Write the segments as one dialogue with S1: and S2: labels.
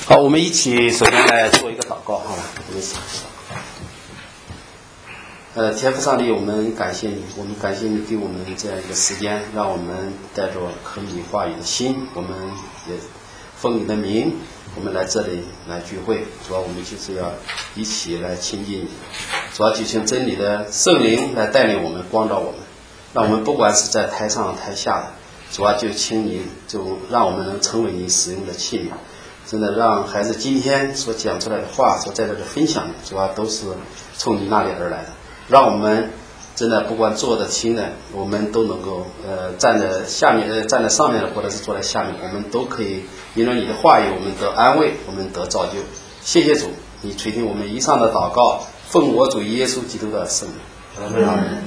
S1: 好，我们一起首先来做一个祷告，好吧？我们一起。天父上帝，我们感谢你，我们感谢你给我们这样一个时间，让我们带着可以话语的心，我们也奉你的名，我们来这里来聚会。主要我们就是要一起来亲近你，主要就请真理的圣灵来带领我们，光照我们，让我们不管是在台上台下的，主要就请你就让我们能成为你使用的器皿。真的让孩子今天所讲出来的话，所在这里分享的，主要都是从你那里而来的。让我们真的不管坐的轻的，我们都能够站在下面站在上面的，或者是坐在下面，我们都可以因为你的话语，我们得安慰，我们得造就。谢谢主，你垂听我们以上的祷告，奉我主耶稣基督的圣名。阿门。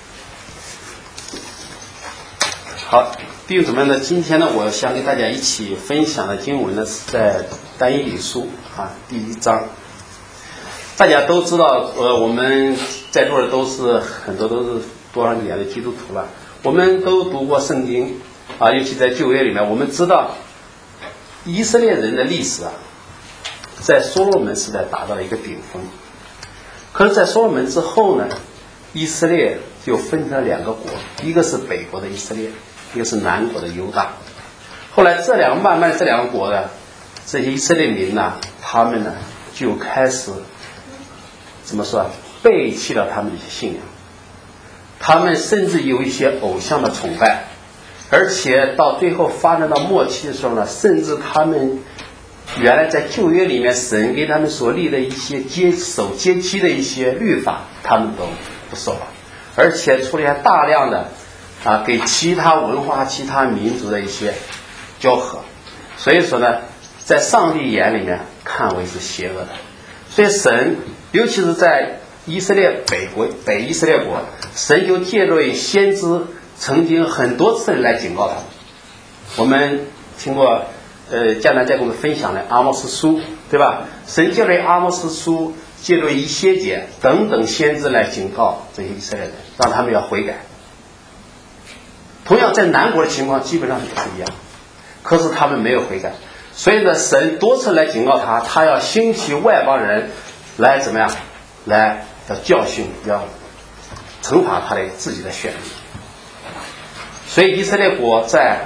S1: 好，弟兄姊妹呢，今天呢，我想给大家一起分享的经文呢，是在但以理书第1章。大家都知道，我们在座的很多都是多少年的基督徒了，我们都读过圣经尤其在旧约里面，我们知道以色列人的历史在所罗门时代达到了一个顶峰。可是，在所罗门之后呢，以色列就分成了两个国，一个是北国的以色列，一个是南国的犹大。后来慢慢这两个国的这些以色列民呢，他们呢就开始怎么说背弃了他们的信仰，他们甚至有一些偶像的崇拜，而且到最后发展到末期的时候呢，甚至他们原来在旧约里面神给他们所立的一些守节期的一些律法，他们都不守了，而且出现大量的给其他文化、其他民族的一些交合。所以说呢，在上帝眼里面看为是邪恶的。所以神，尤其是在以色列北以色列国，神就借着先知曾经很多次来警告他们。我们听过迦南在跟我们分享的阿摩司书，对吧？神借着阿摩司书，借着以西结等等先知来警告这些以色列人，让他们要悔改。同样在南国的情况基本上也是一样，可是他们没有悔改，所以呢，神多次来警告他要兴起外邦人来怎么样，来要教训，要惩罚他的自己的选民。所以以色列国在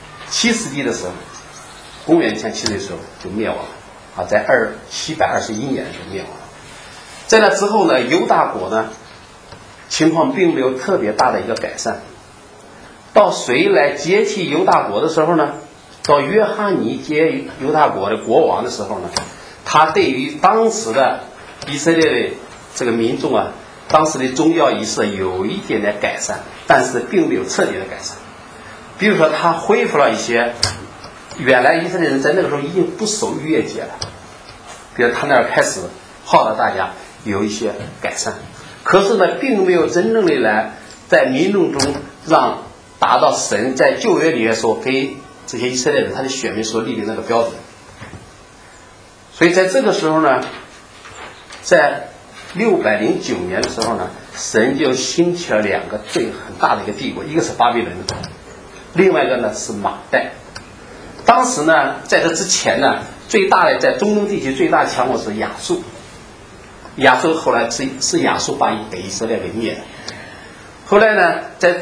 S1: 7世纪的时候，公元前7世纪的时候就灭亡了在721年就灭亡了。在那之后呢，犹大国呢情况并没有特别大的一个改善。到谁来接替犹大国的时候呢，到约哈尼接犹大国的国王的时候呢，他对于当时的以色列的这个民众当时的宗教仪式有一点点改善，但是并没有彻底的改善。比如说他恢复了一些原来以色列人在那个时候已经不守逾越节了，比如他那儿开始号召大家有一些改善，可是呢并没有真正的来在民众中让达到神在旧约里面所给这些以色列人他的选民所立的那个标准。所以在这个时候呢，在609年的时候呢，神就兴起了两个很大的一个帝国，一个是巴比伦，另外一个呢是马代。当时呢，在这之前呢，最大的在中东地区最大的强国是亚述。亚述后来是亚述把北以色列给灭了。后来呢，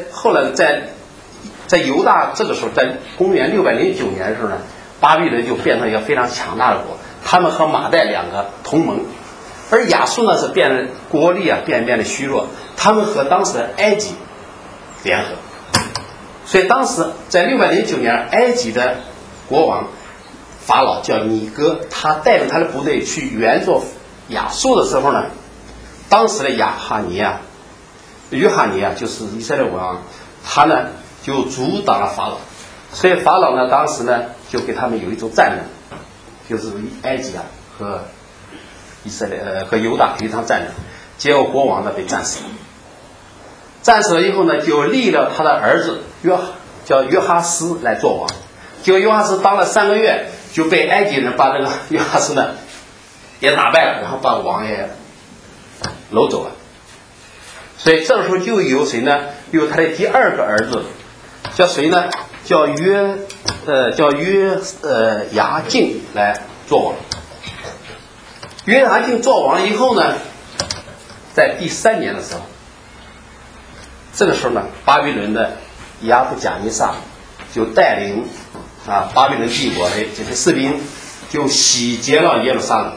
S1: 在犹大这个时候，在公元609年的时候呢，巴比伦就变成一个非常强大的国，他们和马代两个同盟。而亚述呢是国力变得虚弱，他们和当时的埃及联合。所以当时在609年，埃及的国王法老叫尼哥，他带着他的部队去援助亚述的时候呢，当时的约哈尼就是以色列王，他呢就阻挡了法老。所以法老呢当时呢就给他们有一种战争，就是埃及和以色列和犹大有一场战争，结果国王呢被战死了。战死了以后呢，就立了他的儿子叫约哈斯来做王。结果约哈斯当了3个月，就被埃及人把这个约哈斯呢也打败了，然后把王也掳走了。所以这个时候就有谁呢？有他的第二个儿子，叫谁呢？叫约牙敬来做王。约雅敬做王以后呢，在第3年的时候，这个时候呢，巴比伦的亚布贾尼撒就带领巴比伦帝国的这些士兵，就洗劫了耶路撒冷。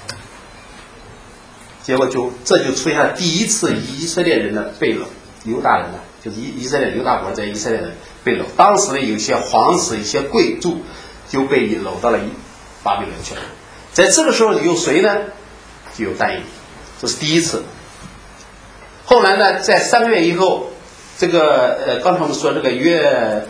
S1: 结果这就出现了第一次以色列人的被掳，犹大人呢，就是以色列犹大国在以色列人被掳。当时呢，有些皇室、一些贵族就被掳到了巴比伦去了。在这个时候有谁呢？就有但以理，这是第一次。后来呢，在3个月以后，这个刚才我们说这个约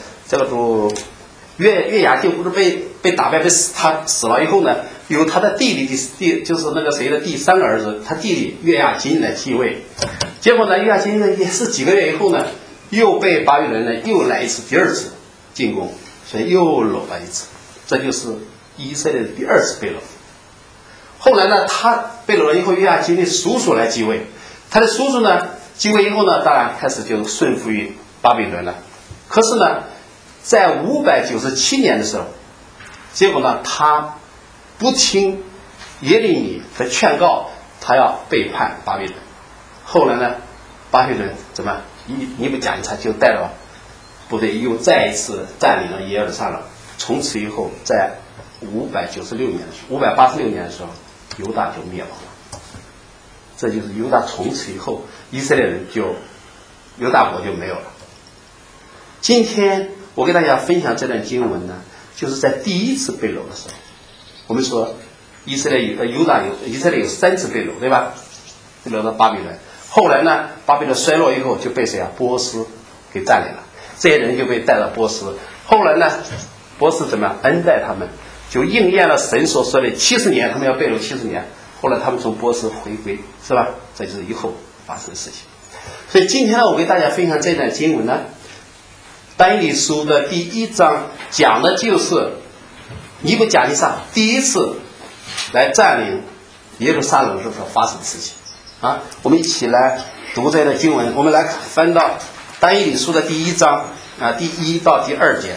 S1: 雅敬不是被打败他死了以后呢，由他的弟弟就是那个谁的第3个儿子，他弟弟约雅斤来继位。结果呢，约雅斤呢也是几个月以后呢，又被巴比伦呢又来一次第2次进攻，所以又掳了一次。这就是以色列的第2次被掳。后来呢，他被掳了以后，约雅斤的叔叔来继位。他的叔叔呢继位以后呢，当然开始就顺服于巴比伦了。可是呢，在597年的时候，结果呢，他不听耶利米的劝告，他要背叛巴比伦。后来呢，巴比伦怎么尼布甲尼撒就带了部队又再一次占领了耶路撒冷。从此以后，在586年的时候，犹大就灭亡了。这就是犹大从此以后，以色列人犹大国就没有了。今天我给大家分享这段经文呢，就是在第1次被掳的时候。我们说以色列有3次被掳，对吧？被掳到巴比伦。后来呢，巴比伦衰落以后，就被谁波斯给占领了。这些人就被带到波斯。后来呢，波斯怎么样恩待他们，就应验了神所说的70年，他们要被掳70年。后来他们从波斯回归，是吧？这就是以后发生的事情。所以今天呢，我给大家分享这段经文呢，但以理书的第1章讲的就是尼布甲尼撒第1次来占领耶路撒冷时所发生的事情我们一起来读这段经文。我们来翻到但以理书的第1章第1到第2节。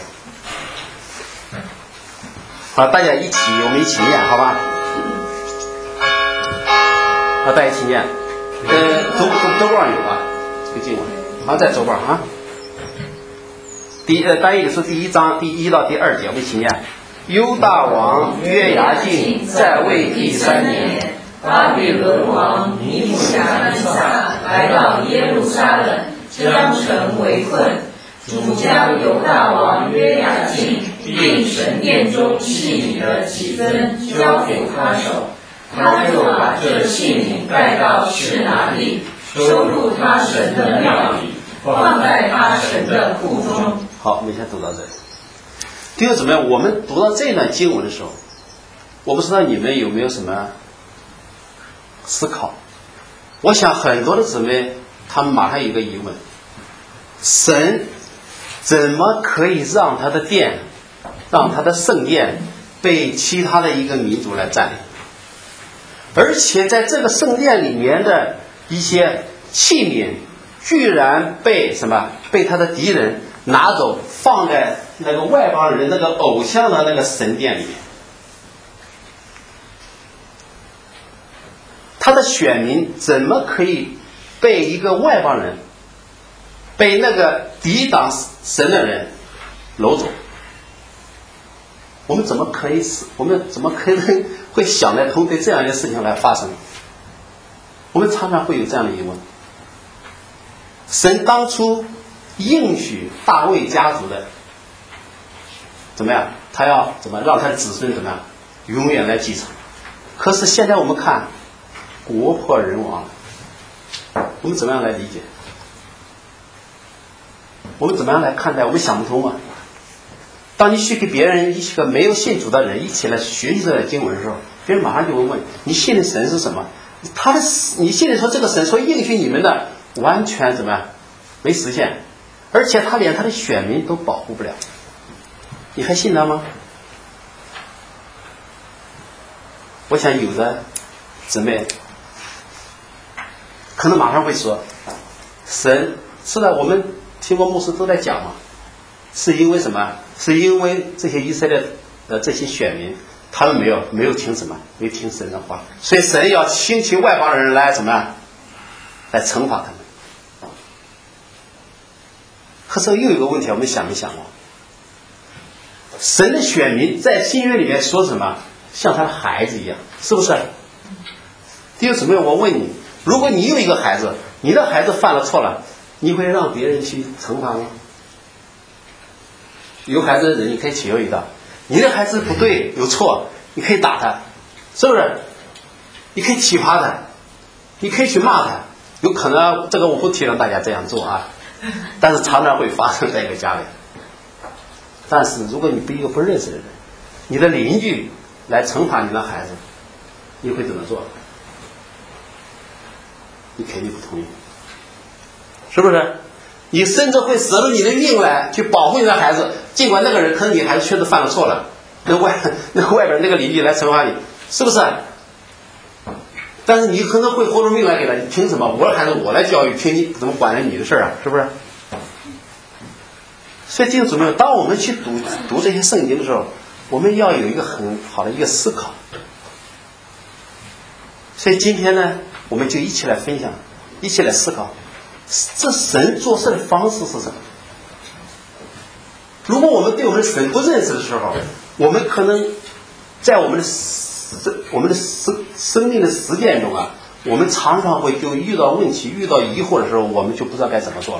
S1: 好，大家我们一起念，好吧？大家一起念。周报上有吧？这个经文在周报但以理书第1章第1到第2节，我们一起念。犹大王约雅敬在位第3年，
S2: 巴比伦王尼布甲尼撒来到耶路撒冷，将城围困。主将犹大王约雅敬并神殿中器皿的几分交给他手，他就把这器皿带到示拿地，收入他神的庙里，放在他神的库中。
S1: 好，我们先读到这里。弟兄姊妹，我们读到这段经文的时候，我不知道你们有没有什么思考。我想很多的姊妹他们马上有一个疑问：神怎么可以让他的殿，让他的圣殿被其他的一个民族来占领？而且在这个圣殿里面的一些器皿居然被他的敌人拿走，放在那个外邦人那个偶像的那个神殿里面。他的选民怎么可以被一个外邦人，被那个抵挡神的人掳走？我们怎么可能会想得通对这样的事情来发生？我们常常会有这样的疑问。神当初应许大卫家族的怎么样？他要让他的子孙永远来继承。可是现在我们看国破人亡，我们怎么样来理解？我们怎么样来看待？我们想不通吗？当你去给别人一个没有信主的人一起来学习这段经文的时候，别人马上就会问：你信的神是什么？你信的说这个神说应许你们的完全没实现，而且他连他的选民都保护不了，你还信他吗？我想有的姊妹可能马上会说：神是的，我们听过牧师都在讲嘛，是因为什么？是因为这些以色列的这些选民， 他们没有听什么，没听神的话，所以神要兴起外邦人来什么，来惩罚他们。可是又有一个问题，我们想一想哦，神的选民在新约里面说什么，像他的孩子一样，是不是？弟兄姊妹，我问你，如果你有一个孩子，你的孩子犯了错了，你会让别人去惩罚吗？有孩子的人你可以体会到，你的孩子不对有错，你可以打他，是不是？你可以体罚他，你可以去骂他，有可能这个我不提倡大家这样做啊，但是常常会发生在一个家里。但是如果你一个不认识的人，你的邻居来惩罚你的孩子，你会怎么做？你肯定不同意，是不是？你甚至会舍了你的命来去保护你的孩子，尽管那个人可能你孩子确实犯了错了，那外边那个邻居来惩罚你，是不是？但是你可能会豁出命来给他，你凭什么？我的孩子我来教育，凭你怎么管着你的事啊？是不是？所以弟兄姊妹，当我们去读这些圣经的时候，我们要有一个很好的一个思考。所以今天呢，我们就一起来分享，一起来思考，这神做事的方式是什么？如果我们对我们的神不认识的时候，我们可能在我们的生命的实践中啊，我们常常会就遇到问题、遇到疑惑的时候，我们就不知道该怎么做了。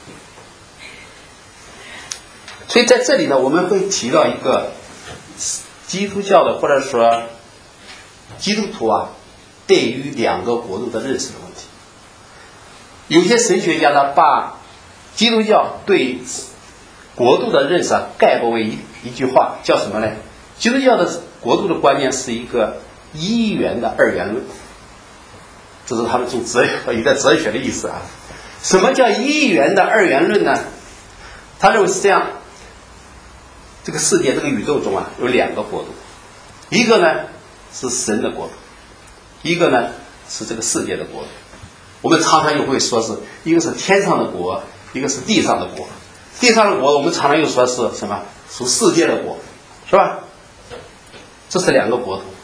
S1: 所以在这里呢，我们会提到一个基督教的或者说基督徒啊，对于两个国度的认识的问题。有些神学家呢，把基督教对国度的认识啊概括为一句话，叫什么呢？基督教的国度的观念是一个一元的二元论，这是他们从有点哲学的意思啊。什么叫一元的二元论呢？他认为是这样，这个世界这个宇宙中啊有两个国度，一个呢是神的国度，一个呢是这个世界的国度。我们常常又会说是一个是天上的国，一个是地上的国。地上的国我们常常又说是什么？属世界的国，是吧？这是两个国度。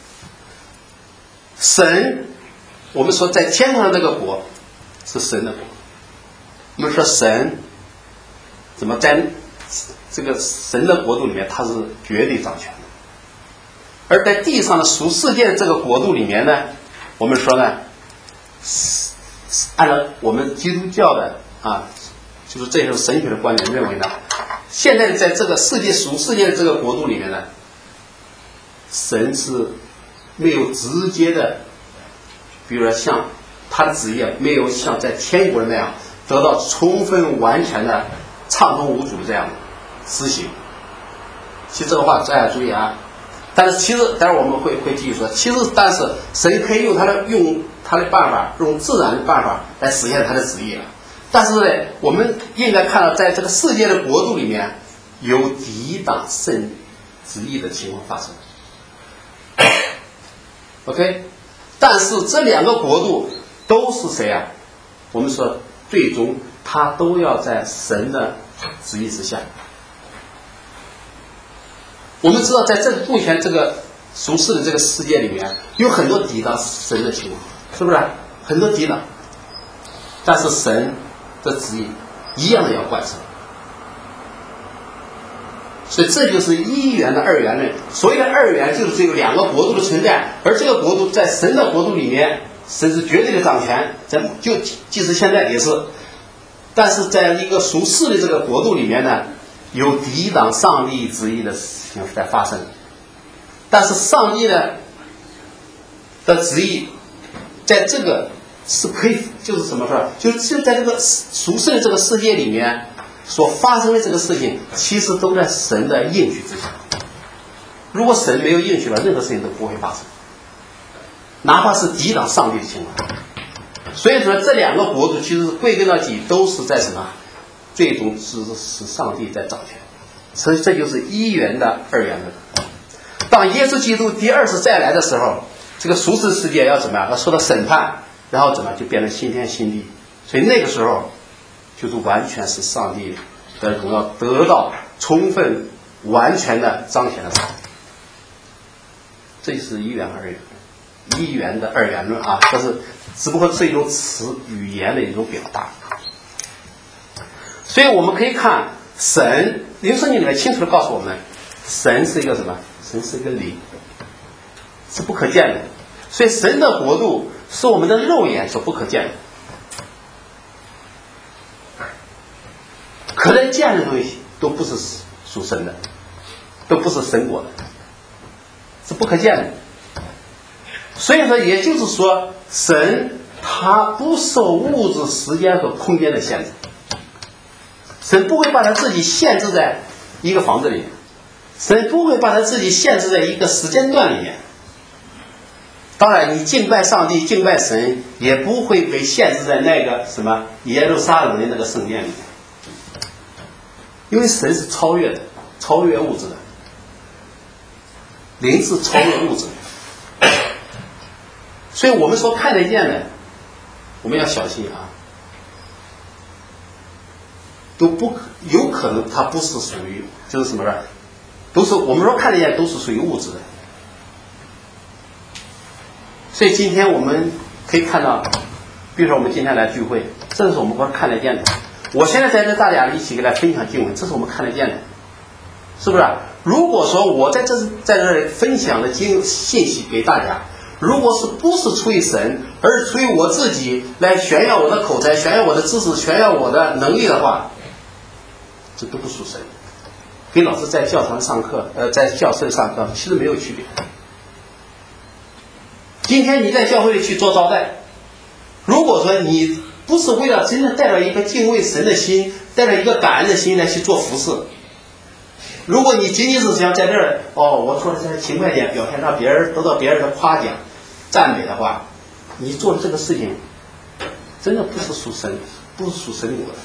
S1: 神，我们说在天上的这个国是神的国。我们说神怎么在这个神的国度里面，他是绝对掌权的。而在地上的属世界的这个国度里面呢，我们说呢，按照我们基督教的啊，就是这种神学的观点认为呢，现在在这个世界属世界的这个国度里面呢，神是没有直接的，比如说像他的旨意没有像在天国那样得到充分完全的畅通无阻这样的施行。其实这个话大家注意啊，但是其实待会儿我们会继续说，其实但是神可以用他的办法，用自然的办法来实现他的旨意了。但是呢，我们应该看到在这个世界的国度里面有抵挡神旨意的情况发生。OK， 但是这两个国度都是谁啊？我们说最终他都要在神的旨意之下。我们知道在这个目前这个俗世的这个世界里面有很多抵挡神的情况，是不是？很多抵挡，但是神的旨意一样的要贯彻。所以这就是一元的二元论。所谓的二元就是只有两个国度的存在，而这个国度在神的国度里面，神是绝对的掌权，就即使现在也是。但是在一个属世的这个国度里面呢，有抵挡上帝旨意的事情在发生。但是上帝的旨意在这个是可以，就是怎么说，就是在这个属世的这个世界里面所发生的这个事情，其实都在神的应许之下。如果神没有应许了，任何事情都不会发生，哪怕是抵挡上帝的情况。所以说这两个国度其实归根到底都是在什么？最终是上帝在掌权。所以这就是一元的二元论。当耶稣基督第二次再来的时候，这个属世世界要怎么样？要受到审判，然后怎么就变成新天新地。所以那个时候就是完全是上帝的荣耀得到充分完全的彰显的时候。 这就是一元的二元论啊，这是只不过是一种词语言的一种表达。所以我们可以看神，灵圣经里面清楚的告诉我们，神是一个什么？神是一个灵，是不可见的。所以神的国度是我们的肉眼所不可见的，可能见的东西都不是属神的，都不是神国的，是不可见的。所以说，也就是说，神他不受物质、时间和空间的限制，神不会把他自己限制在一个房子里面，神不会把他自己限制在一个时间段里面。当然，你敬拜上帝、敬拜神，也不会被限制在那个什么耶路撒冷的那个圣殿里面，因为神是超越的，超越物质的，灵是超越物质的。所以我们说看得见的，我们要小心啊，都不有可能它不是属于就是什么呢？都是我们说看得见都是属于物质的。所以今天我们可以看到，比如说我们今天来聚会，这是我们光看得见的。我现在在这大家一起给大家分享经文，这是我们看得见的，是不是？如果说我在这里分享的信息给大家，如果是不是出于神，而是出于我自己来炫耀我的口才、炫耀我的知识、炫耀我的能力的话，这都不属神，跟老师在教堂上课，在教室里上课其实没有区别。今天你在教会里去做招待，如果说你不是为了真正带着一个敬畏神的心，带着一个感恩的心来去做服事，如果你仅仅是想在这儿我做的勤快点，表现让别人得到别人的夸奖、赞美的话，你做的这个事情真的不是属神，不是属神国的。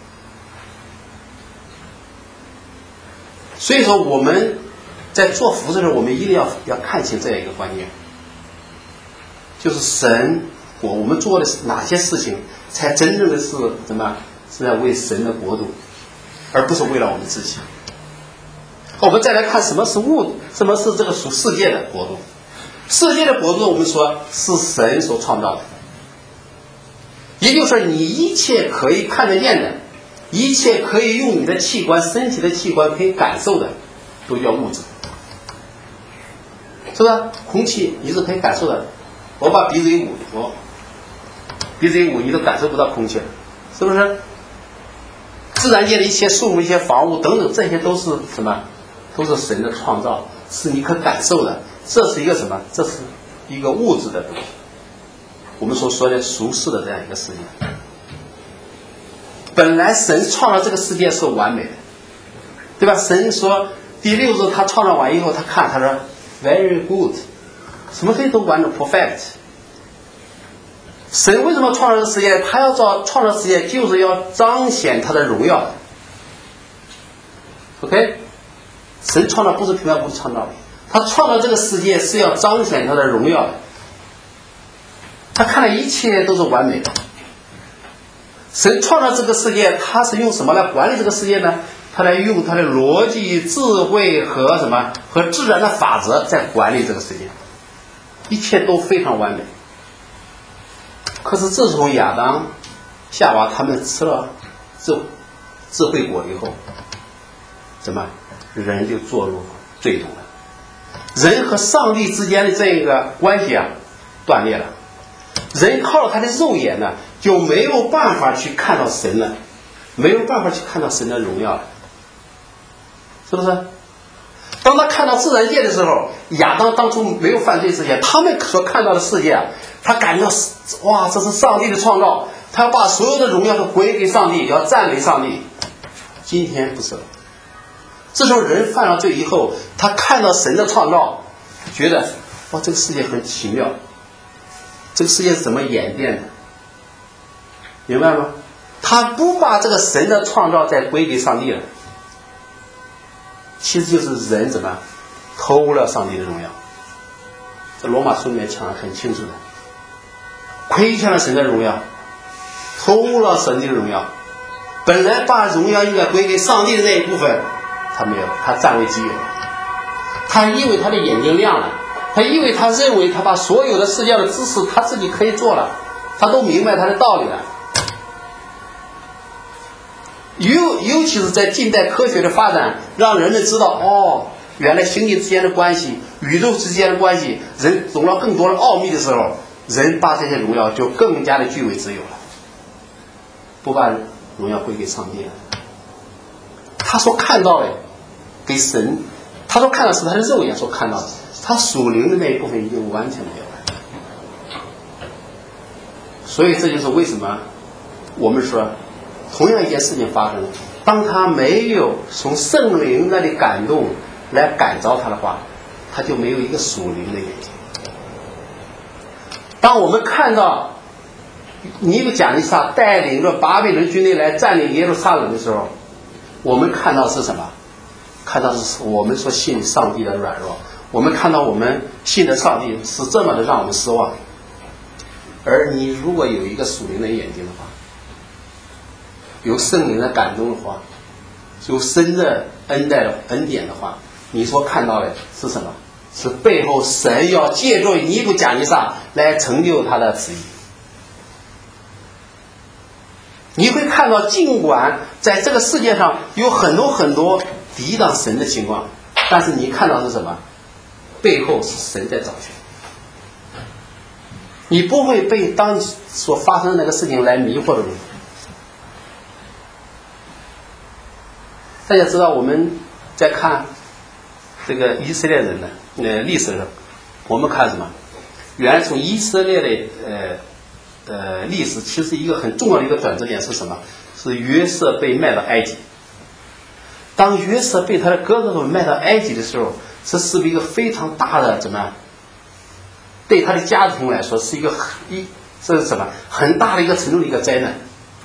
S1: 所以说我们在做服事的时候，我们一定要看清这样一个观念。就是神，我们做的哪些事情才真正的是什么？是在为神的国度，而不是为了我们自己。我们再来看什么是什么是这个属世界的国度。世界的国度，我们说是神所创造的，也就是说，你一切可以看得见的，一切可以用你的器官、身体的器官可以感受的，都叫物质，是不是？空气你是可以感受的。我把鼻子一捂，你都感受不到空气了，是不是？自然界的一切树木、一些房屋等等，这些都是什么？都是神的创造，是你可感受的。这是一个什么？这是一个物质的东西。我们所说的俗世的这样一个世界。本来神创造这个世界是完美的，对吧？神说第6日他创造完以后，他说 very good。什么东西都完整 perfect。 神为什么创造这个世界？他要创造世界，就是要彰显他的荣耀。 OK， 神创造不是平白无故创造的，他创造这个世界是要彰显他的荣耀的。他看了一切都是完美的。神创造这个世界，他是用什么来管理这个世界呢？他来用他的逻辑、智慧和什么？和自然的法则在管理这个世界。一切都非常完美。可是自从亚当、夏娃他们吃了智慧果以后，怎么人就堕入罪中了？人和上帝之间的这一个关系断裂了。人靠了他的肉眼呢，就没有办法去看到神了，没有办法去看到神的荣耀了，是不是？当他看到自然界的时候，亚当当初没有犯罪之前，他们所看到的世界他感觉到哇，这是上帝的创造，他要把所有的荣耀都归给上帝，要赞美上帝。今天不是了，自从人犯了罪以后，他看到神的创造，觉得哇，这个世界很奇妙，这个世界是怎么演变的，明白吗？他不把这个神的创造再归给上帝了，其实就是人怎么偷了上帝的荣耀。这罗马书里面讲得很清楚的，亏欠了神的荣耀，偷了神的荣耀。本来把荣耀应该归给上帝的那一部分，他没有，他占为己有。他因为他的眼睛亮了， 因为他认为他把所有的世界的知识他自己可以做了，他都明白他的道理了。尤其是在近代科学的发展，让人们知道哦，原来星际之间的关系、宇宙之间的关系，人懂了更多的奥秘的时候，人把这些荣耀就更加的据为己有了，不把荣耀归给上帝了。他所看到的给神，他所看到是他的肉眼所看到的，他属灵的那一部分已经完全没有了。所以这就是为什么我们说同样一件事情发生，当他没有从圣灵那里感动来感召他的话，他就没有一个属灵的眼睛。当我们看到尼布甲尼撒带领着巴比伦军队来占领耶路撒冷的时候，我们看到是什么？看到是我们所信上帝的软弱，我们看到我们信的上帝是这么的让我们失望。而你如果有一个属灵的眼睛的话，有圣灵的感动的话，有神的恩典的话，你所看到的是什么？是背后神要借助尼布甲尼撒来成就他的旨意。你会看到，尽管在这个世界上有很多抵挡神的情况，但是你看到是什么？背后是神在掌权。你不会被当所发生的那个事情来迷惑的。大家知道我们在看这个以色列人的历史上，我们看什么？原来从以色列的历史，其实一个很重要的一个转折点是什么？是约瑟被卖到埃及。当约瑟被他的哥哥们卖到埃及的时候，这是一个非常大的怎么样？对他的家庭来说是这是什么？很大的一个沉重的一个灾难。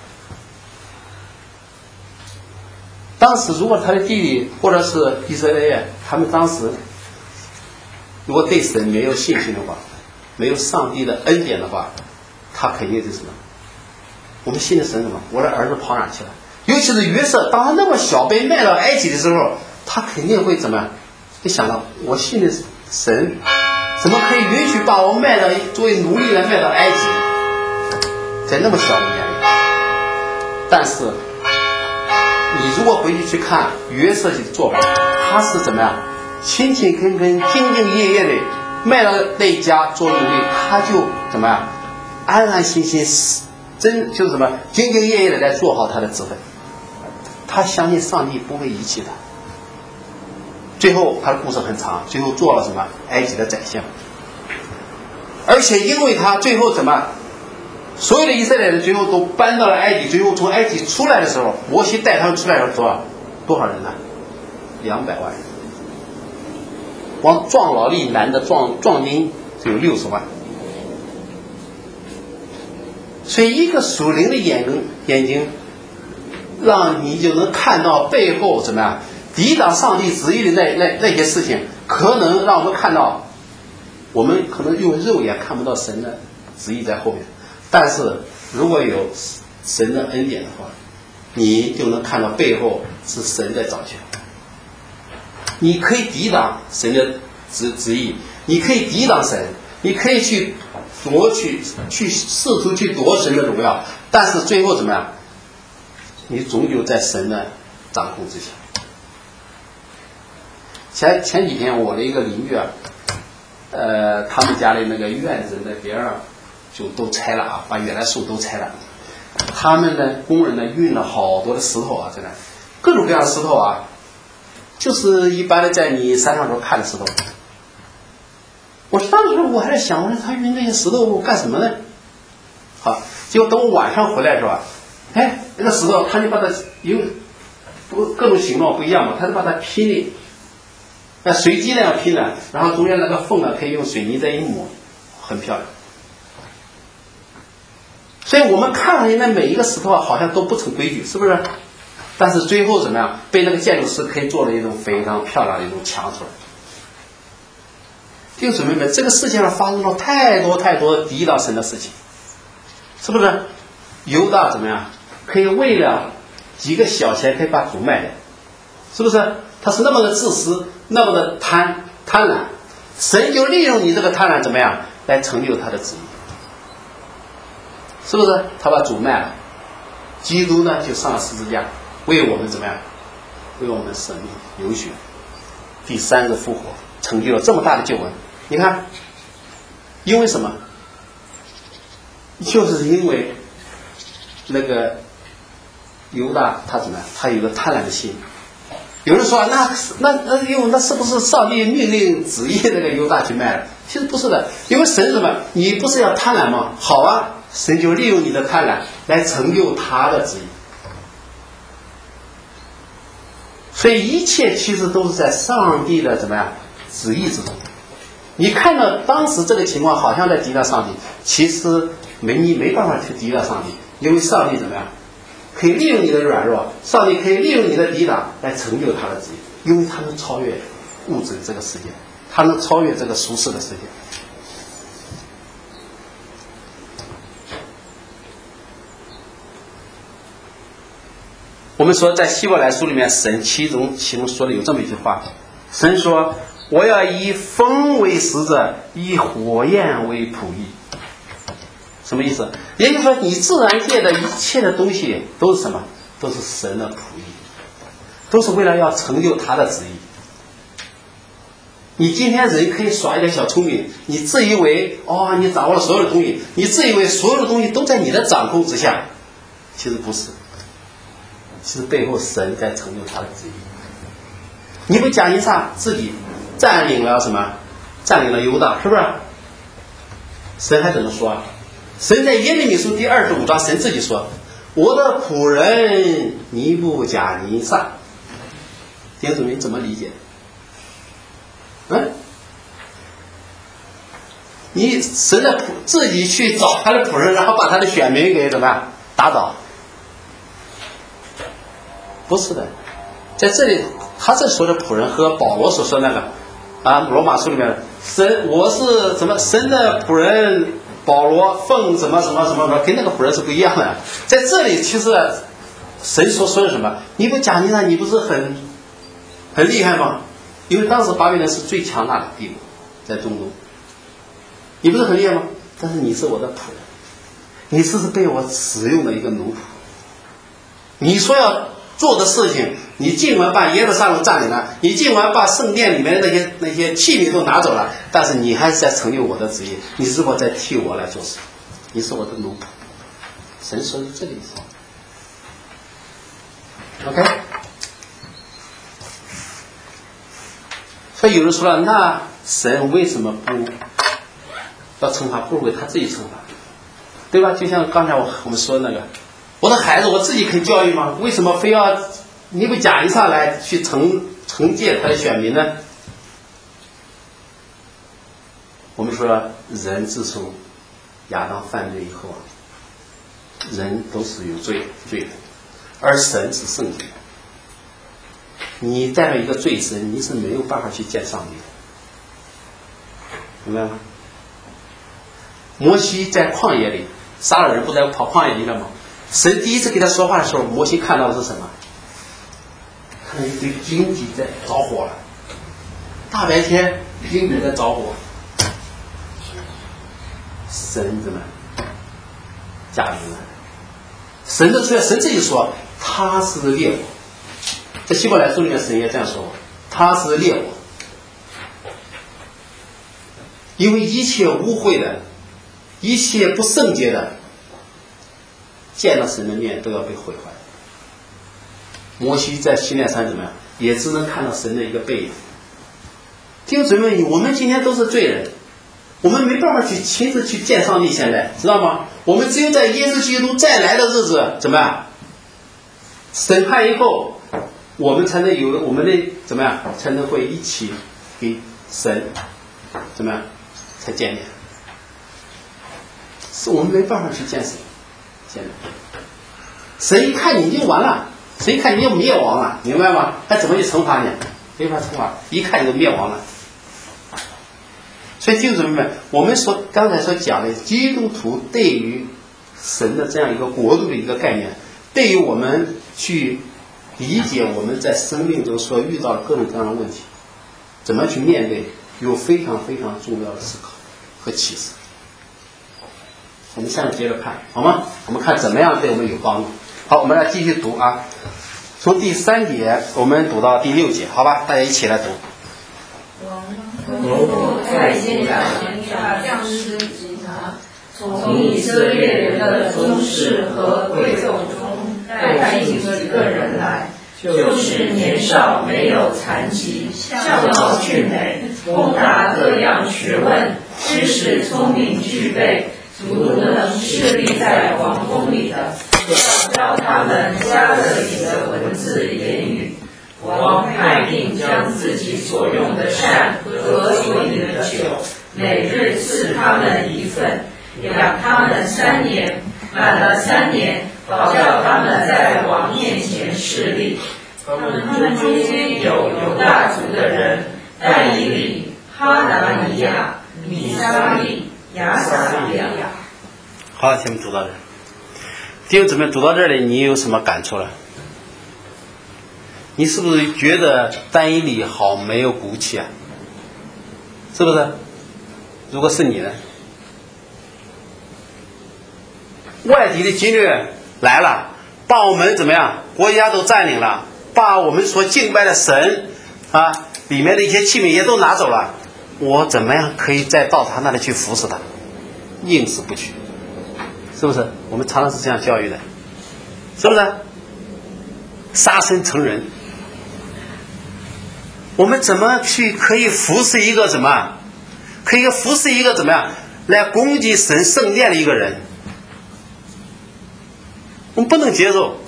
S1: 当时如果他的弟弟或者是以色列他们当时如果对神没有信心的话，没有上帝的恩典的话，他肯定是什么？我们信的神什么？我的儿子跑哪去了？尤其是约瑟，当他那么小被卖到埃及的时候，他肯定会怎么？会想到我信的神怎么可以允许把我卖到作为奴隶来卖到埃及？在那么小的年龄，但是你如果回去看约瑟的做法，他是怎么样？勤勤恳恳、兢兢业业的卖到那一家做奴隶，他就怎么样？安安心心，就是什么？兢兢业业的来做好他的职分。他相信上帝不会遗弃他。最后他的故事很长，最后做了什么？埃及的宰相。而且因为他最后怎么？所有的以色列人最后都搬到了埃及，最后从埃及出来的时候，摩西带他们出来的时候多少人呢？200万人。光壮劳力男的壮丁就有60万。所以一个属灵的眼睛让你就能看到背后怎么样抵挡上帝旨意的那些事情，可能让我们看到，我们可能用肉眼看不到神的旨意在后面，但是如果有神的恩典的话，你就能看到背后是神在掌权。你可以抵挡神的旨意，你可以抵挡神，你可以去试图去夺神的荣耀，但是最后怎么样？你终究在神的掌控之下。前几天我的一个邻居他们家的那个院子那边就都拆了啊，把原来树都拆了。他们呢，工人呢运了好多的石头啊，在那各种各样的石头啊，就是一般的在你山上时候看的石头。当时我还在想，我说他运这些石头干什么呢？好，结果等我晚上回来是吧？哎，那个石头他就把它有各种形状不一样嘛，他就把它拼的，随机那样拼的，然后中间那个缝可以用水泥再一抹，很漂亮。所以我们看上去那每一个石头好像都不成规矩，是不是？但是最后怎么样？被那个建筑师可以做了一种非常漂亮的一种墙出来。弟兄姊妹们，这个世界上发生了太多抵挡神的事情，是不是？犹大怎么样？可以为了几个小钱可以把主卖掉，是不是？他是那么的自私，那么的贪婪， 神就利用你这个贪婪怎么样来成就他的旨意，是不是？他把主卖了，基督呢就上了十字架，为我们怎么样？为我们舍命流血，第三日复活，成就了这么大的救恩。你看，因为什么？就是因为那个犹大他怎么样？他有个贪婪的心。有人说那是不是上帝命令旨意那个犹大去卖了？其实不是的，因为神什么？你不是要贪婪吗？好啊，神就利用你的贪婪来成就他的旨意。所以一切其实都是在上帝的怎么样旨意之中。你看到当时这个情况好像在敌挡上帝，其实你没办法去敌挡上帝，因为上帝怎么样？可以利用你的软弱，上帝可以利用你的抵挡来成就他的旨意，因为他能超越物质这个世界，他能超越这个俗世的世界。我们说在希伯来书里面，神其中说的有这么一句话，神说我要以风为使者，以火焰为仆役。什么意思？也就是说你自然界的一切的东西都是什么？都是神的仆役，都是为了要成就他的旨意。你今天人可以耍一点小聪明，你自以为你掌握了所有的东西，你自以为所有的东西都在你的掌控之下，其实不是，其实背后神在成就他的旨意。你不讲一下自己占领了什么？占领了犹大，是不是？神还怎么说啊？神在耶利米书第25章，神自己说：“我的仆人尼布甲尼撒。”弟兄姊妹怎么理解？你神的自己去找他的仆人，然后把他的选民给怎么样打倒？不是的，在这里他这说的仆人和保罗所说那个罗马书里面，我是什么神的仆人。保罗奉什么，跟那个仆人是不一样的。在这里，其实神说的什么？你不讲你不是很厉害吗？因为当时巴比伦是最强大的帝国，在中东，你不是很厉害吗？但是你是我的仆人，你是被我使用的一个奴仆。你说要做的事情，你尽管把耶路撒冷占领了，你尽管把圣殿里面的那些器皿都拿走了，但是你还是在成就我的旨意，你是否在替我来做事？你是我的奴仆。神说的这个意思。OK。所以有人说了，那神为什么不要惩罚？不如给他自己惩罚，对吧？就像刚才我们说的那个。我的孩子我自己可以教育吗？为什么非要尼布甲尼撒来去惩戒他的选民呢？我们说人自从亚当犯罪以后，人都是有罪的，而神是圣洁的。你带了一个罪神，你是没有办法去见上帝的，明白吗？摩西在旷野里杀了人，不在跑旷野里了吗？神第一次给他说话的时候，摩西看到的是什么？看到一堆荆棘在着火了，大白天荆棘在着火，神怎么驾临了？神自己说他是烈火，在希伯来书里面神也这样说，他是烈火，因为一切污秽的，一切不圣洁的，见到神的面都要被毁坏。摩西在西奈山怎么样？也只能看到神的一个背影。弟兄姊妹，我们今天都是罪人，我们没办法去亲自去见上帝，现在知道吗？我们只有在耶稣基督再来的日子，怎么样？审判以后，我们才能有我们的怎么样？才能会一起给神怎么样？才见面。是我们没办法去见神。现在神一看你就完了，神一看你就灭亡了，明白吗？他怎么去惩罚你？没法惩罚，一看你就灭亡了。所以弟兄姊妹们，我们刚才所讲的基督徒对于神的这样一个国度的一个概念，对于我们去理解我们在生命中所遇到的各种各样的问题，怎么去面对， 有非常非常重要的思考和启示。我们下面接着看，好吗？我们看怎么样对我们有帮助。好，我们来继续读啊，从第3节我们读到第6节，好吧？大家一起来读。
S2: 我在先将将士及他从以色列人的宗室和贵胄中带进几个人来，就是年少没有残疾，相貌俊美，通达各样学问，知识聪明具备，足能侍立在王宫里的，教他们加勒底的文字言语。王派定将自己所用的膳和所饮的酒，每日赐他们1份，养他们3年，满了3年，好叫他们在王面前侍立。他们中间有犹大族的人，但以理、哈拿尼亚、米沙利、亚撒利亚。
S1: 好，前面读到这儿。弟兄姊妹，读到这里，你有什么感触了？你是不是觉得但以理好没有骨气啊？是不是？如果是你呢？外敌的侵略来了，把我们怎么样？国家都占领了，把我们所敬拜的神啊里面的一些器皿也都拿走了，我怎么样可以再到他那里去服侍他？宁死不屈，是不是？我们常常是这样教育的，是不是？杀身成仁。我们怎么去可以服侍一个什么？可以服侍一个怎么样来攻击神圣殿的一个人？我们不能接受，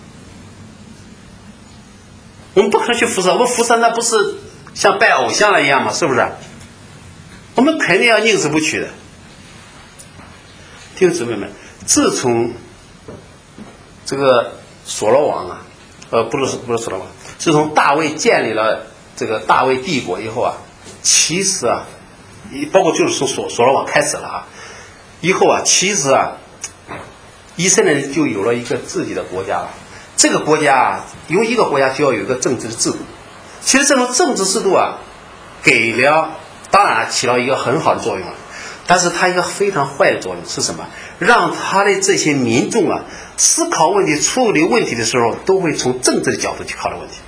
S1: 我们不可能去服侍。我们服侍那不是像拜偶像了一样吗？是不是？我们肯定要宁死不屈的。弟兄姊妹们，自从这个所罗王啊，不是所罗王，自从大卫建立了这个大卫帝国以后啊，其实啊，包括就是从所罗王开始了啊，以后啊，其实啊，以色列人就有了一个自己的国家了。这个国家啊，因为一个国家就要有一个政治的制度。其实这种政治制度啊，给了当然起到一个很好的作用了，但是它一个非常坏的作用是什么？让他的这些民众啊，思考问题、处理问题的时候，都会从政治的角度去考虑问题。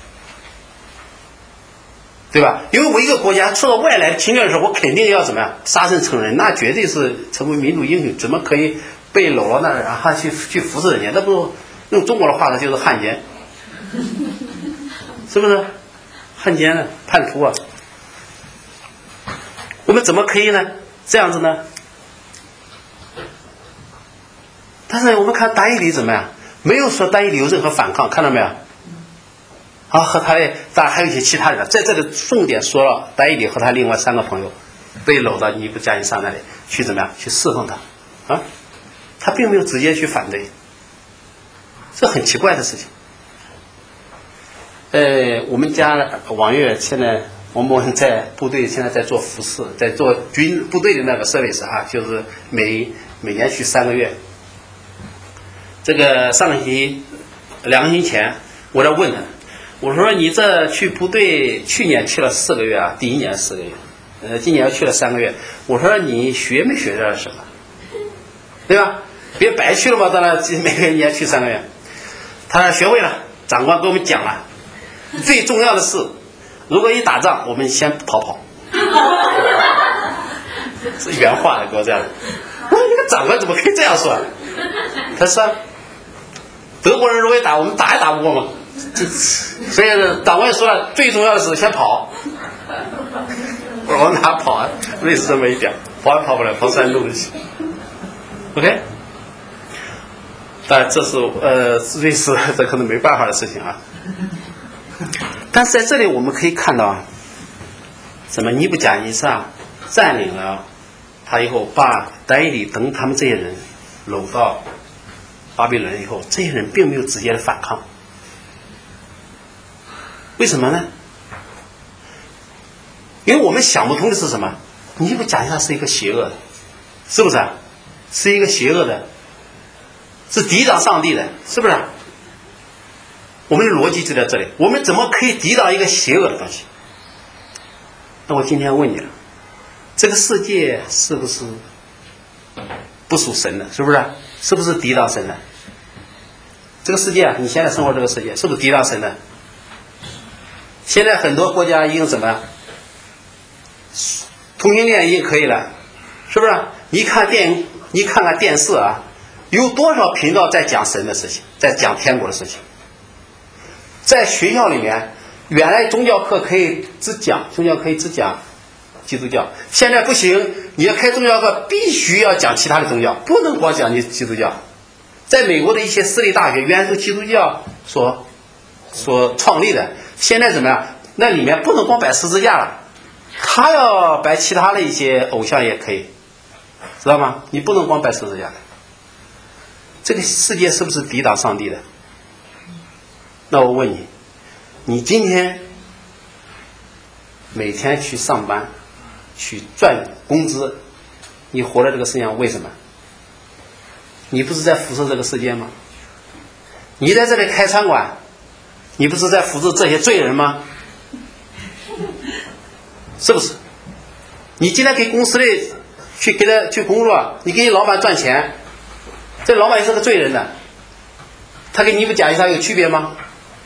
S1: 对吧？因为我一个国家受到外来的侵略的时候，我肯定要怎么样杀身成仁，那绝对是成为民族英雄。怎么可以被搂到那儿，然后去服侍人家？那不用中国的话说就是汉奸，是不是？汉奸呢，叛徒啊！我们怎么可以呢？这样子呢？但是我们看但以理怎么样？没有说但以理有任何反抗，看到没有？啊，和他的当然还有一些其他人，在这里重点说了但以理和他另外3个朋友被掳到尼布甲尼撒那里去怎么样去侍奉他啊？他并没有直接去反对，这很奇怪的事情。我们家王月现在我们在部队现在在做服饰，在做部队的那个 service 啊，就是每年去3个月。这个上个星期2个星期前，我在问他。我说你这去部队，去年去了4个月啊，第1年4个月，今年又去了3个月。我说你学没学点什么，对吧？别白去了嘛，当然每个年去3个月。他说学会了，长官给我们讲了，最重要的是，如果一打仗，我们先逃跑。是原话的，给我这样。我说这个长官怎么可以这样说？他说德国人如果一打，我们打也打不过嘛。所以长官说了，最重要的是先跑。我说哪跑啊？类似这么一点，跑也跑不了，跑山路去。OK， 但这是瑞士这可能没办法的事情啊。但是在这里我们可以看到，什么尼布甲尼撒占领了他以后，把但以理等他们这些人掳到巴比伦以后，这些人并没有直接的反抗。为什么呢？因为我们想不通的是什么？尼布甲尼撒是一个邪恶的，是不是？是一个邪恶的，是抵挡上帝的，是不是？我们的逻辑就在这里，我们怎么可以抵挡一个邪恶的东西？ 那我今天问你了，这个世界是不是不属神的？是不是？是不是抵挡神的？这个世界啊，你现在生活这个世界是不是抵挡神的？现在很多国家已经怎么样？同性恋已经可以了，是不是？你看电影，你看看电视啊，有多少频道在讲神的事情，在讲天国的事情？在学校里面，原来宗教课可以只讲基督教，现在不行，你要开宗教课必须要讲其他的宗教，不能光讲基督教。在美国的一些私立大学，原来是基督教所创立的，现在怎么样？那里面不能光摆十字架了，他要摆其他的一些偶像也可以，知道吗？你不能光摆十字架的。这个世界是不是抵挡上帝的？那我问你，你今天每天去上班，去赚工资，你活在这个世界上为什么？你不是在辐射这个世界吗？你在这里开餐馆，你不是在扶持这些罪人吗？是不是？你今天给公司里去给他去工作，你给你老板赚钱，这老板也是个罪人的，他跟尼布甲尼撒有区别吗？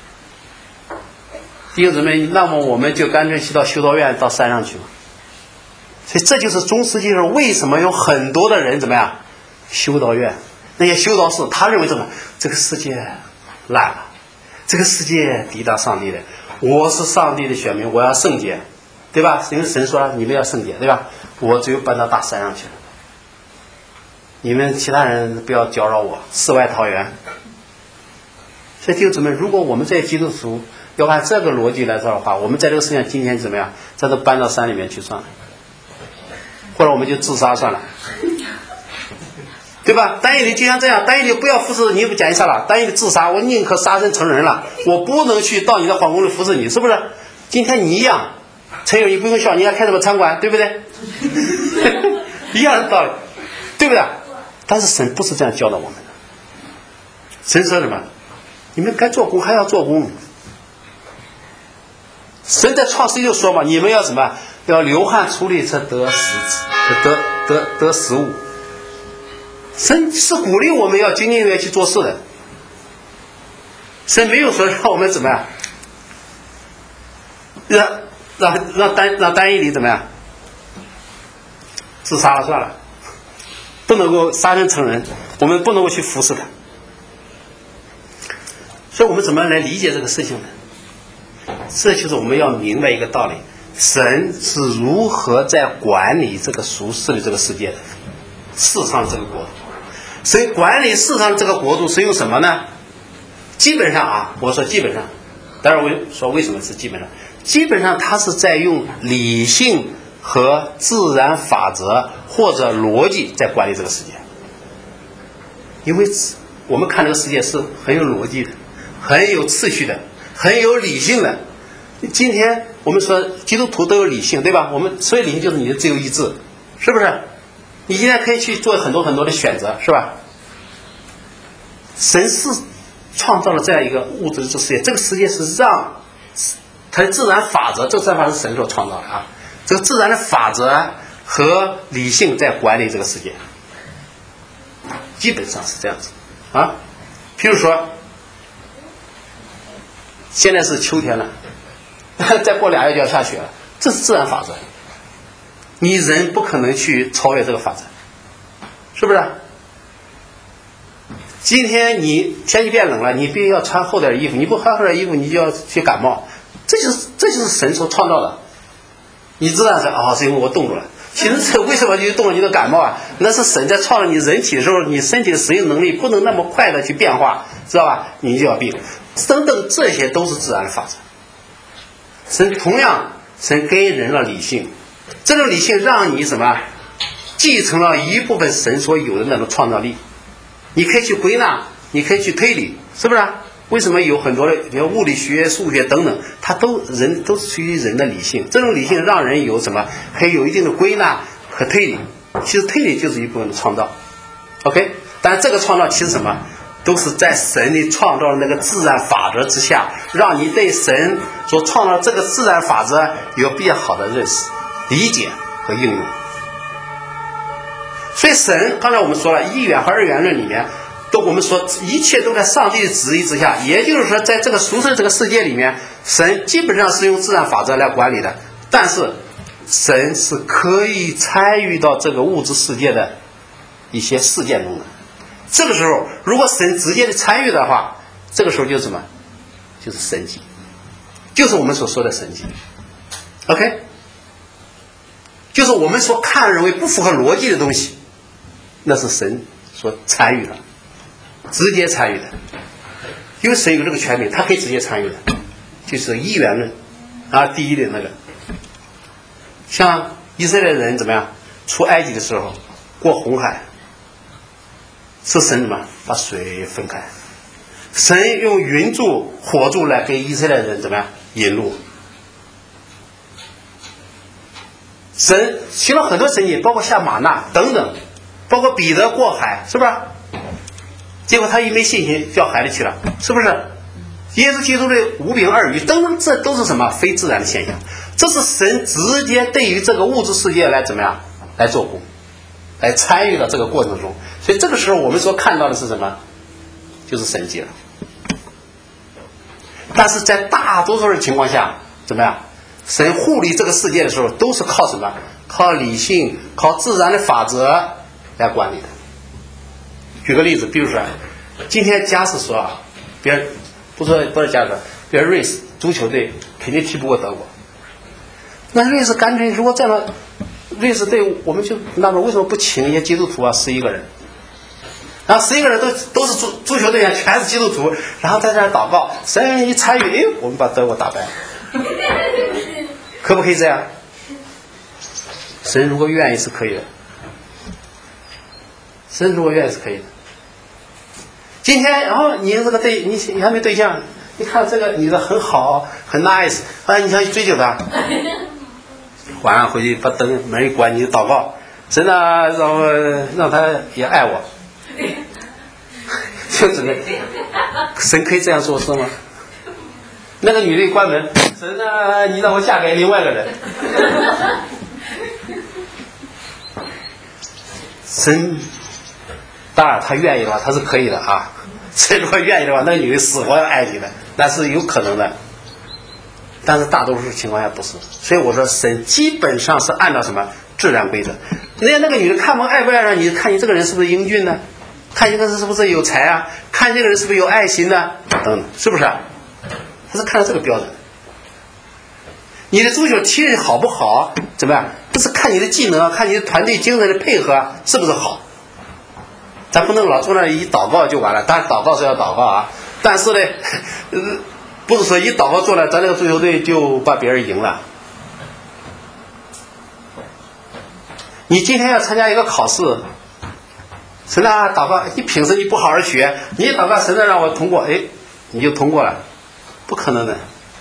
S1: 弟兄姊妹，那么我们就干脆去到修道院，到山上去嘛。所以这就是中世纪时候为什么有很多的人怎么样修道院，那些修道士他认为什么？这个世界烂了，这个世界抵挡上帝的，我是上帝的选民，我要圣洁，对吧？因为神说了你们要圣洁，对吧？我只有搬到大山上去了，你们其他人不要搅扰我，世外桃源。所以弟兄姊妹，如果我们这些基督徒要按这个逻辑来说的话，我们在这个世界上今天怎么样？在这搬到山里面去算了，或者我们就自杀算了，对吧？但以理就像这样，但以理不要服侍尼布甲尼撒了，但以理自殺，我宁可杀身成人了，我不能去到你的皇宫里服侍你，是不是？今天你一样，陈友你不用笑，你要开什么餐馆，对不对？一样的道理，对不对？但是神不是这样教导我们的，神说什么？你们该做工还要做工。神在创世纪就说嘛，你们要什么？要流汗出力才得食物。神是鼓励我们要兢兢业业去做事的。神没有说让我们怎么样，让单一理怎么样自杀了算了，不能够杀身成人，我们不能够去服侍他。所以我们怎么来理解这个事情呢？这就是我们要明白一个道理，神是如何在管理这个属世的这个世界的，世上这个国度。所以管理世上这个国度是用什么呢？基本上啊，我说基本上，当然我说为什么是基本上，基本上它是在用理性和自然法则或者逻辑在管理这个世界。因为我们看这个世界是很有逻辑的，很有秩序的，很有理性的。今天我们说基督徒都有理性，对吧？我们所以理性就是你的自由意志，是不是？你现在可以去做很多很多的选择，是吧？神是创造了这样一个物质的世界，这个世界是让它的自然法则，这个自然法则是神所创造的啊。这个自然的法则和理性在管理这个世界，基本上是这样子啊。譬如说，现在是秋天了，再过2月就要下雪了，这是自然法则，你人不可能去超越这个法则，是不是？今天你天气变冷了，你必须要穿厚点衣服，你不穿厚点衣服你就要去感冒，这就是神所创造的。你知道是因为我冻住了，其实为什么你冻了你的感冒啊？那是神在创造你人体的时候，你身体的适应能力不能那么快的去变化，知道吧？你就要病等等，这些都是自然的法则。神给人了理性，这种理性让你什么继承了一部分神所有的那种创造力，你可以去归纳，你可以去推理，是不是？为什么有很多的比如物理学、数学等等，它都是属于人的理性，这种理性让人有什么可以有一定的归纳和推理，其实推理就是一部分的创造 OK， 但是这个创造其实什么都是在神的创造的那个自然法则之下，让你对神所创造这个自然法则有比较好的认识、理解和应用。所以神刚才我们说了，一元和二元论里面我们说一切都在上帝的旨意之下，也就是说在这个俗世这个世界里面，神基本上是用自然法则来管理的，但是神是可以参与到这个物质世界的一些事件中的。这个时候如果神直接的参与的话，这个时候就是什么？就是神迹，就是我们所说的神迹。 OK， 就是我们所看认为不符合逻辑的东西，那是神所参与的，直接参与的，因为神有这个权柄，他可以直接参与的，就是一元论啊，第一的那个。像以色列人怎么样出埃及的时候过红海，是神怎么把水分开，神用云柱火柱来给以色列人怎么样引路，神行了很多神迹，包括下玛纳等等，包括彼得过海，是不是？结果他一没信心掉海里去了，是不是？耶稣基督的5饼2鱼等等，这都是什么非自然的现象？这是神直接对于这个物质世界来怎么样来做工，来参与到这个过程中。所以这个时候我们所看到的是什么？就是神迹了。但是在大多数的情况下怎么样？神护理这个世界的时候都是靠什么？靠理性，靠自然的法则来管理的。举个例子，比如说今天假使说啊，别人不是假设，比如瑞士足球队肯定踢不过德国，那瑞士干脆如果这样，瑞士队我们就那么为什么不请一些基督徒啊，11个人，然后11个人都是足球队员，全是基督徒，然后在这儿祷告，神一参与，哎，我们把德国打败了，可不可以这样？神如果愿意是可以的，神如果愿意是可以的。今天，然后你这个你还没对象，你看这个女的很好，很 nice， 你想去追求她，晚上回去把门一关，你就祷告，神啊，让她也爱我，就只能，神可以这样做是吗？那个女的一关门，神啊，你让我嫁给另外一个人，神。当然他愿意的话他是可以的啊，神如果愿意的话，那个女的死活要爱你的，那是有可能的，但是大多数情况下不是。所以我说神基本上是按照什么自然规则。人家那个女的看不爱不爱让你看你这个人是不是英俊呢，看这个人是不是有才啊，看这个人是不是有爱心呢，等等，是不是？他是看这个标准。你的足球踢得好不好怎么样，不是看你的技能，看你的团队精神的配合是不是好。咱不能老坐那一祷告就完了，当然祷告是要祷告啊，但是呢，不是说一祷告做了，咱这个足球队就把别人赢了。你今天要参加一个考试，神啊，祷告，你平时你不好好学，你一祷告神啊让我通过，哎，你就通过了，不可能的。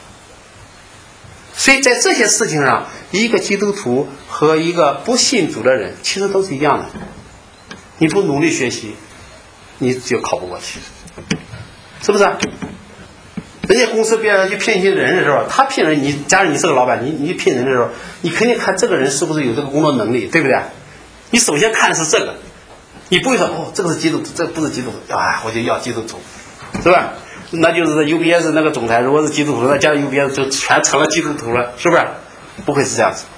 S1: 所以在这些事情上，一个基督徒和一个不信主的人其实都是一样的。你不努力学习，你就考不过去，是不是？人家公司别人去聘请人的时候，他聘人，你假如你是个老板，你聘人的时候，你肯定看这个人是不是有这个工作能力，对不对？你首先看的是这个，你不会说哦，这个是基督徒，这个不是基督徒，啊，我就要基督徒，是吧？那就是 UBS 那个总裁，如果是基督徒，那加入 UBS 就全成了基督徒了，是不是？不会是这样子。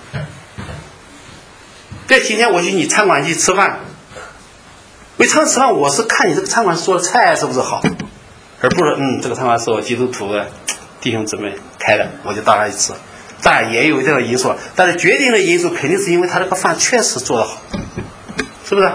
S1: 对，今天我去你餐馆去吃饭。为餐馆吃饭，我是看你这个餐馆做的菜是不是好，而不是这个餐馆是我基督徒的弟兄姊妹开的，我就到那里吃。当然也有这个因素，但是决定的因素肯定是因为他这个饭确实做得好，是不是？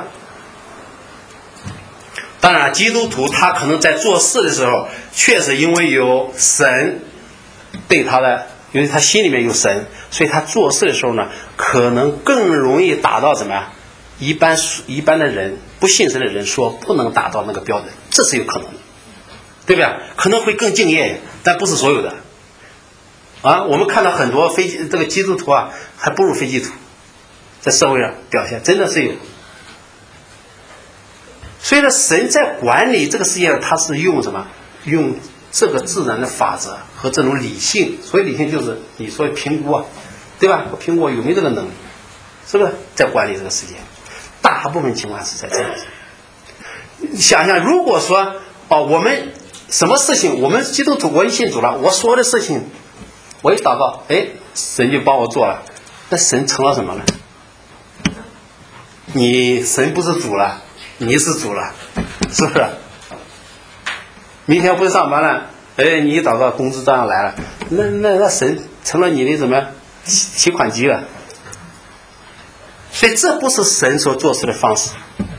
S1: 当然，基督徒他可能在做事的时候，确实因为有神对他的，因为他心里面有神，所以他做事的时候呢，可能更容易达到怎么样？一般的人不信神的人说不能达到那个标准，这是有可能的，对不对？可能会更敬业，但不是所有的啊。我们看到很多这个基督徒啊，还不如非基督徒在社会上表现真的是有。 所以呢，神在管理这个世界，他是用什么？用这个自然的法则和这种理性。所以理性就是你说评估啊，对吧？我评估有没有这个能力，是不是在管理这个世界？大部分情况是在这样子。想想，如果说我们什么事情，我们基督徒，我一信主了，我所有的事情，我一祷告，神就帮我做了，那神成了什么呢？神不是主了，你是主了，是不是？明天不是上班了，你一祷告，工资照样来了，那神成了你的什么提款机了？所以这不是神所做事的方式。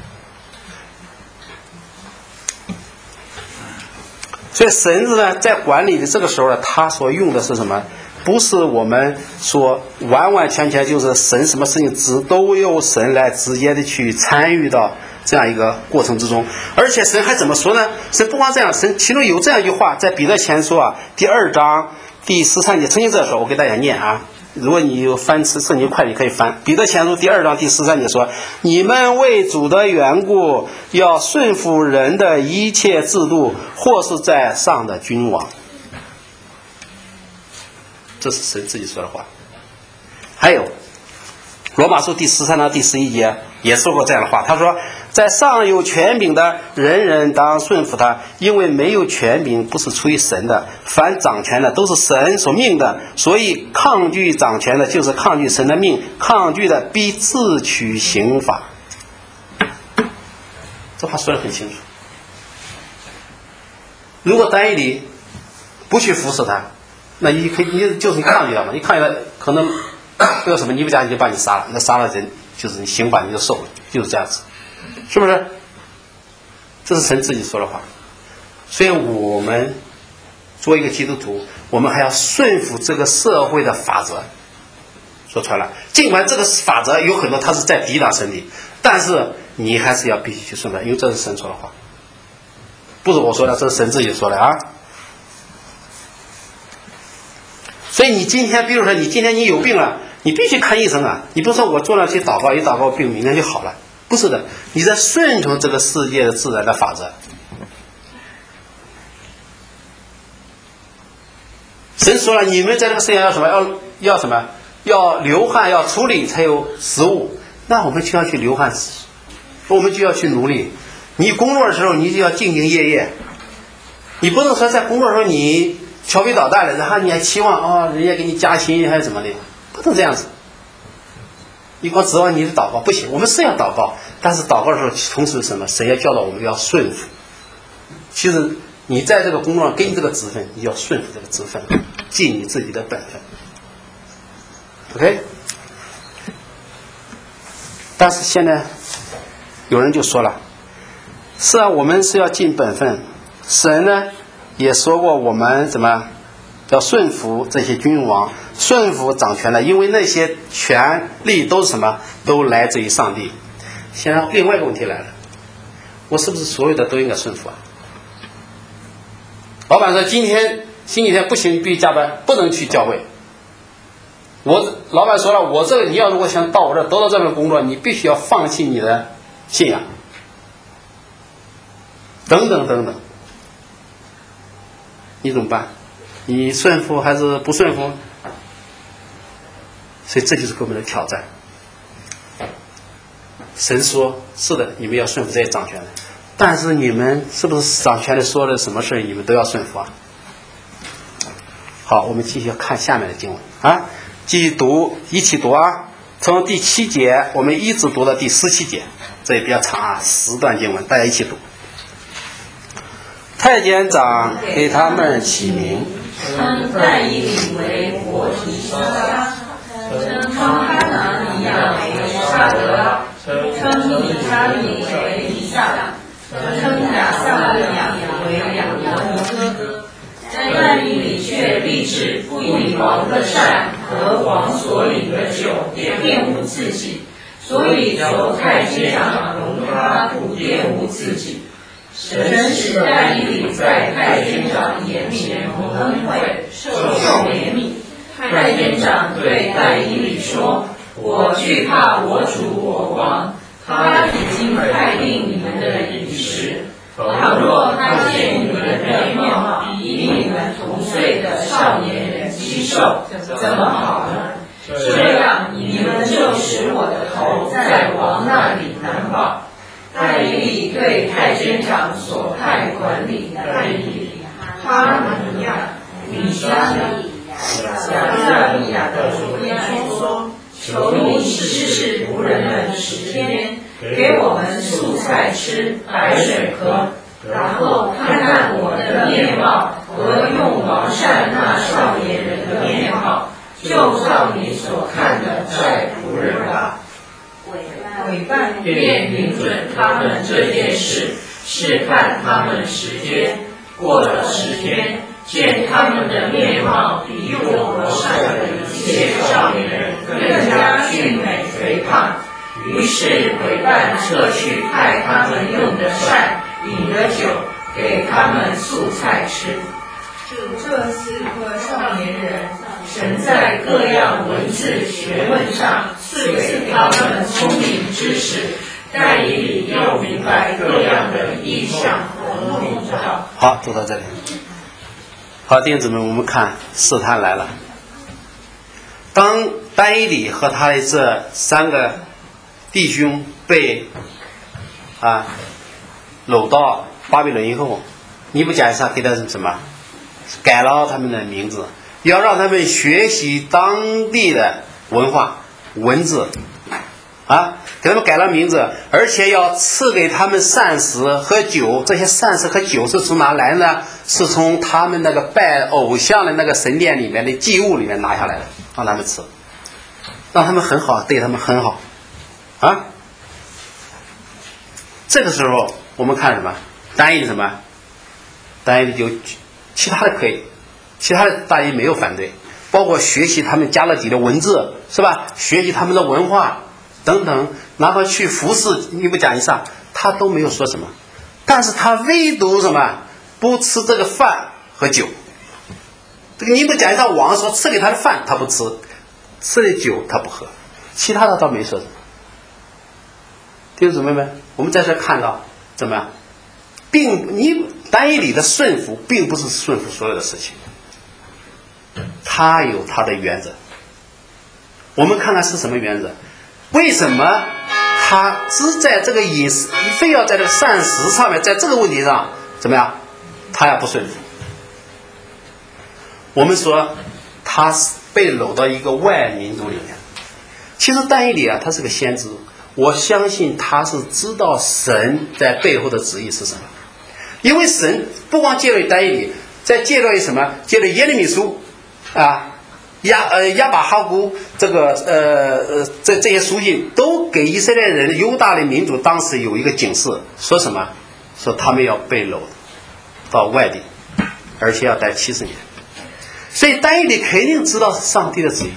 S1: 所以神呢，在管理的这个时候呢，他所用的是什么？不是我们说完完全全就是神什么事情都由神来直接的去参与到这样一个过程之中。而且神还怎么说呢？神不光这样，神其中有这样一句话，在彼得前书第2章第13节，曾经这样说，我给大家念啊。如果你有翻圣经快，你可以翻彼得前书第2章第13节说：你们为主的缘故，要顺服人的一切制度，或是在上的君王。这是神自己说的话。还有罗马书第13章第11节也说过这样的话，他说：在上有权柄的人人当顺服他，因为没有权柄不是出于神的，凡掌权的都是神所命的，所以抗拒掌权的就是抗拒神的命，抗拒的必自取刑罚。这话说得很清楚。如果单一理不去服侍他，那你就是抗拒他嘛，你抗拒他可能这个什么，你不讲你就把你杀了，那杀了人就是你刑罚你就受了，就是这样子，是不是？这是神自己说的话。所以我们作为一个基督徒，我们还要顺服这个社会的法则。说穿了，尽管这个法则有很多它是在抵挡神的，但是你还是要必须去顺服，因为这是神说的话，不是我说的，这是神自己说的啊。所以你今天比如说你今天你有病了，你必须看医生啊，你不是说我坐那去祷告，一祷告病明天就好了，不是的，你在顺从这个世界的自然的法则。神说了，你们在这个世界要什么？要什么？要流汗，要处理才有食物。那我们就要去流汗，我们就要去努力。你工作的时候，你就要兢兢业业。你不能说在工作的时候你调皮捣蛋了，然后你还期望人家给你加薪还是怎么的，不能这样子。你光指望你的祷告不行，我们是要祷告，但是祷告的时候同时什么？神要教导我们要顺服。其实你在这个工作上给你这个职分，你要顺服这个职分，尽你自己的本分。OK？ 但是现在有人就说了，是啊，我们是要尽本分，神呢也说过我们怎么要顺服这些君王，顺服掌权的，因为那些权力都是什么？都来自于上帝。现在另外一个问题来了，我是不是所有的都应该顺服啊？老板说今天星期天不行，必须加班，不能去教会。老板说了，我这个你要如果想到我这得到这份工作，你必须要放弃你的信仰，等等等等，你怎么办？你顺服还是不顺服？所以这就是给我们的挑战。神说是的，你们要顺服这些掌权的，但是你们是不是掌权的说的什么事你们都要顺服啊？好，我们继续看下面的经文啊，继续读，一起读啊，从第7节我们一直读到第17节，这也比较长啊，10段经文，大家一起读。太监长给他们起名，
S2: 称但以理为伯提沙，称哈拿尼亚为沙德，称米迦利为以撒，称亚撒利亚为亚伯尼。但以理却立志不以王的善和王所领的酒玷污自己，所以求太监长容他不玷污自己。神使但以理在太监长眼前蒙恩惠，受怜悯。太监长对但以理说：我惧怕我主我王，他已经派定你们的饮食受，怎么好呢？这样你们就使我的头在王那里难保。但以理对太监长所派管理的但以理、哈尼亚、米迦利亚的主耶说：求你试试仆人们10天，给我们素菜吃，白水喝，然后看看我的面貌和用王善那少年人的面貌，就照你所看的待仆人吧。委办便允准他们这件事，试看他们10天。过了10天，见他们的面貌比用王善的一切少年人更加俊美肥胖，于是委办撤去派他们用的膳、饮的酒，给他们素菜吃。这4个少年人，神在各样文字学问上赐给他们聪明知识，但以理又明白各样的意象和梦兆。
S1: 好，读到这里。好，弟兄姊妹，我们看试探来了。当但以理和他的这3个弟兄被掳到巴比伦以后，尼布甲尼撒给他什么？改了他们的名字，要让他们学习当地的文化文字给他们改了名字，而且要赐给他们膳食和酒。这些膳食和酒是从哪来呢？是从他们那个拜偶像的那个神殿里面的祭物里面拿下来的，让他们吃，让他们很好，对他们很好这个时候我们看什么？单一什么？单一就其他的可以，其他的大家没有反对，包括学习他们加勒底的文字，是吧？学习他们的文化等等，哪怕去服侍尼布甲尼撒，他都没有说什么。但是他唯独什么？不吃这个饭和酒。这个尼布甲尼撒王说赐给他的饭他不吃，吃的酒他不喝，其他的倒没说什么。弟兄姊妹们，我们在这看到怎么样？但以理的顺服并不是顺服所有的事情，他有他的原则。我们看看是什么原则？为什么他只在这个饮食，非要在这个膳食上面，在这个问题上怎么样？他也不顺服。我们说他是被掳到一个外民族里面。其实但以理他是个先知，我相信他是知道神在背后的旨意是什么。因为神不光借了但以理，再借了什么？借了耶利米书亚巴哈古这个这些书信都给以色列人犹大的民族当时有一个警示，说什么？说他们要被掳到外地，而且要待70年。所以但以理肯定知道上帝的旨意。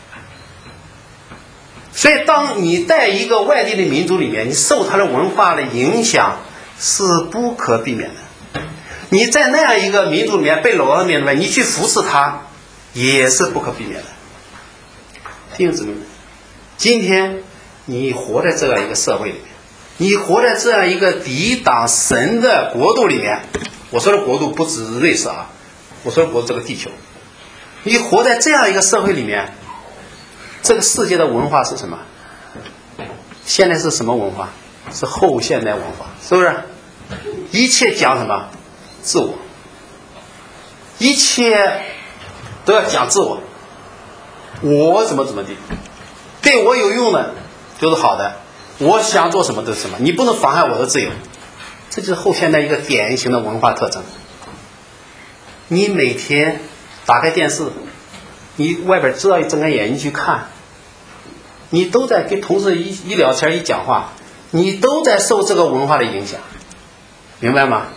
S1: 所以当你在一个外地的民族里面，你受他的文化的影响是不可避免的。你在那样一个民族里面被掳到里面，你去服侍他也是不可避免的。弟兄姊妹们，今天你活在这样一个社会里面，你活在这样一个抵挡神的国度里面，我说的国度不止瑞士我说的国度这个地球，你活在这样一个社会里面，这个世界的文化是什么？现在是什么文化？是后现代文化，是不是？一切讲什么？自我，一切都要讲自我，我怎么地，对我有用的就是好的，我想做什么都是什么，你不能妨碍我的自由。这就是后现代一个典型的文化特征。你每天打开电视，你外边只要睁开眼睛去看，你都在跟同事一聊天一讲话，你都在受这个文化的影响，明白吗？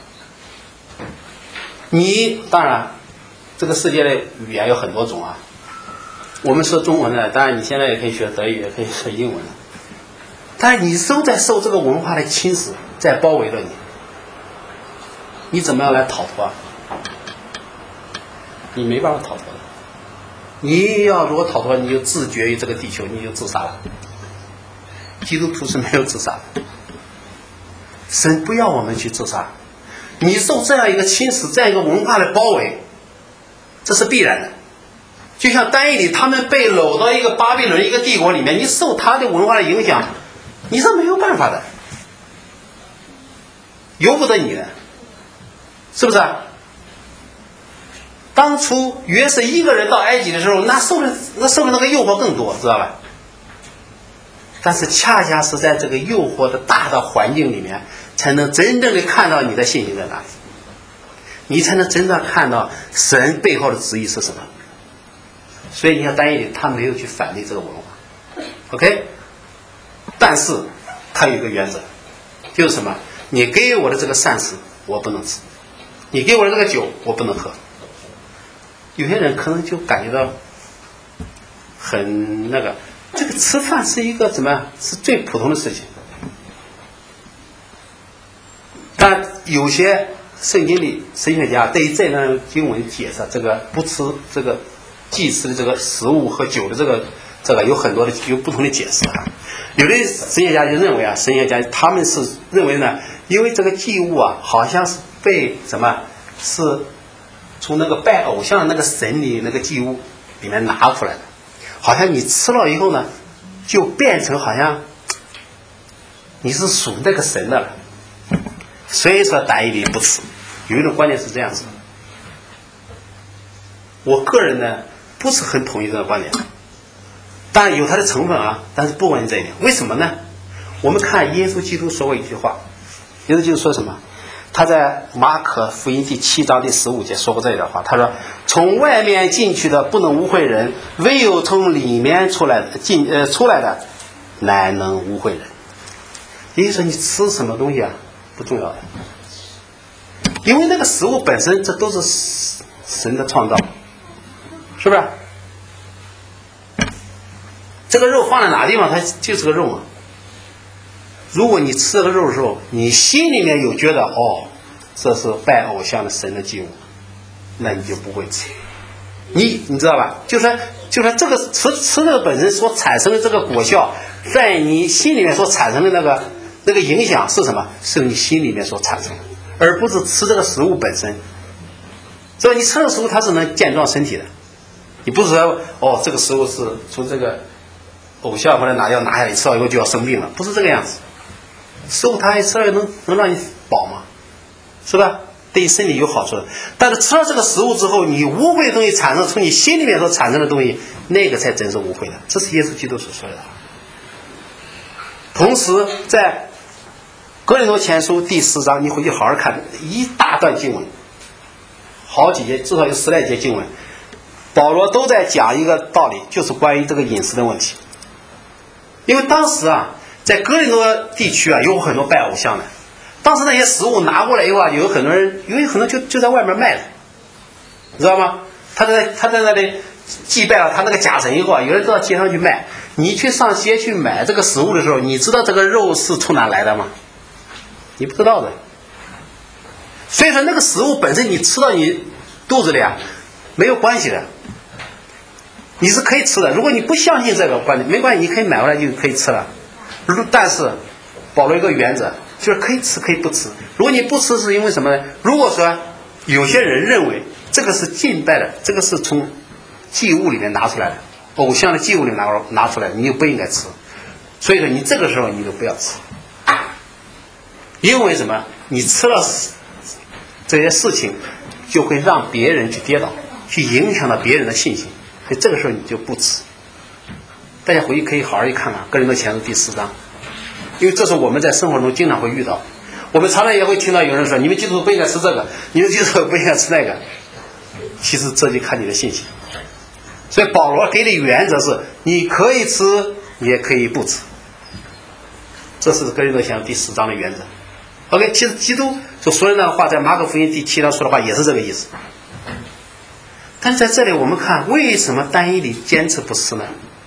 S1: 你当然这个世界的语言有很多种我们说中文的，当然你现在也可以学德语，也可以学英文的，但是你都在受这个文化的侵蚀，在包围着你，你怎么样来逃脱？你没办法逃脱的。你要如果逃脱，你就自绝于这个地球，你就自杀了。基督徒是没有自杀的，神不要我们去自杀。你受这样一个侵蚀，这样一个文化的包围，这是必然的。 就像但以理他们被掳到一个巴比伦一个帝国里面，你受他的文化的影响，你是没有办法的，由不得你的，是不是啊？当初约瑟一个人到埃及的时候，那受的那个诱惑更多，知道吧？但是恰恰是在这个诱惑的大的环境里面，才能真正的看到你的信心在哪里，你才能真正看到神背后的旨意是什么。所以你看但以理他没有去反对这个文化 ，OK？ 但是他有一个原则，就是什么？你给我的这个膳食我不能吃，你给我的这个酒我不能喝。有些人可能就感觉到很那个，这个吃饭是一个怎么样？是最普通的事情。但有些圣经里神学家对于这段经文解释，这个不吃这个祭祀的这个食物和酒的这个有很多的有不同的解释啊。有的神学家就认为啊，神学家他们是认为呢，因为这个祭物啊，好像是被什么是从那个拜偶像的那个神里那个祭物里面拿出来的，好像你吃了以后呢，就变成好像你是属那个神的了。所以说但以理不吃，有一种观点是这样子的。我个人呢不是很同意这个观点，当然有它的成分啊，但是不关于这一点。为什么呢？我们看耶稣基督说过一句话，耶稣基督说什么？他在马可福音第7章第15节说过这一段话，他说：“从外面进去的不能污秽人，唯有从里面出来的，乃能污秽人。”也就是说，你吃什么东西啊，不重要的，因为那个食物本身，这都是神的创造，是不是？这个肉放在哪地方，它就是个肉嘛。如果你吃这个肉的时候，你心里面有觉得这是拜偶像的神的祭物，那你就不会吃。你知道吧？就说这个吃这个本身所产生的这个果效，在你心里面所产生的那个影响是什么？是你心里面所产生的，而不是吃这个食物本身。所以你吃这个食物，它是能健壮身体的。你不是说这个食物是从这个偶像或者拿下来吃了以后就要生病了，不是这个样子。食物它吃了能让你饱吗？是吧？对身体有好处的。但是吃了这个食物之后，你污秽的东西产生，从你心里面所产生的东西，那个才真是污秽的。这是耶稣基督所说的。同时在哥林多前书第4章，你回去好好看一大段经文，好几节，至少有10来节经文，保罗都在讲一个道理，就是关于这个饮食的问题。因为当时啊，在哥林多地区啊，有很多拜偶像的。当时那些食物拿过来以后啊，有很多人，有可能就在外面卖的，你知道吗？他在那里祭拜了他那个假神以后啊，有人到街上去卖。你去上街去买这个食物的时候，你知道这个肉是从哪来的吗？你不知道的。所以说那个食物本身你吃到你肚子里啊，没有关系的，你是可以吃的。如果你不相信这个观点，没关系，你可以买回来就可以吃了。但是保罗一个原则，就是可以吃可以不吃。如果你不吃是因为什么呢？如果说有些人认为这个是敬拜的，这个是从祭物里面拿出来的，偶像的祭物里拿出来的，你就不应该吃。所以说你这个时候你就不要吃，因为什么？你吃了这些事情就会让别人去跌倒，去影响到别人的信心，所以这个时候你就不吃。大家回去可以好好去看看哥林多前书第4章，因为这是我们在生活中经常会遇到。我们常常也会听到有人说，你们基督徒不应该吃这个，你们基督徒不应该吃那个。其实这就看你的信心。所以保罗给的原则是，你可以吃也可以不吃，这是哥林多前书第4章的原则。 OK， 其实基督所说的那个话，在马可福音第7章说的话也是这个意思。但是在这里我们看，为什么但以理坚持不吃呢？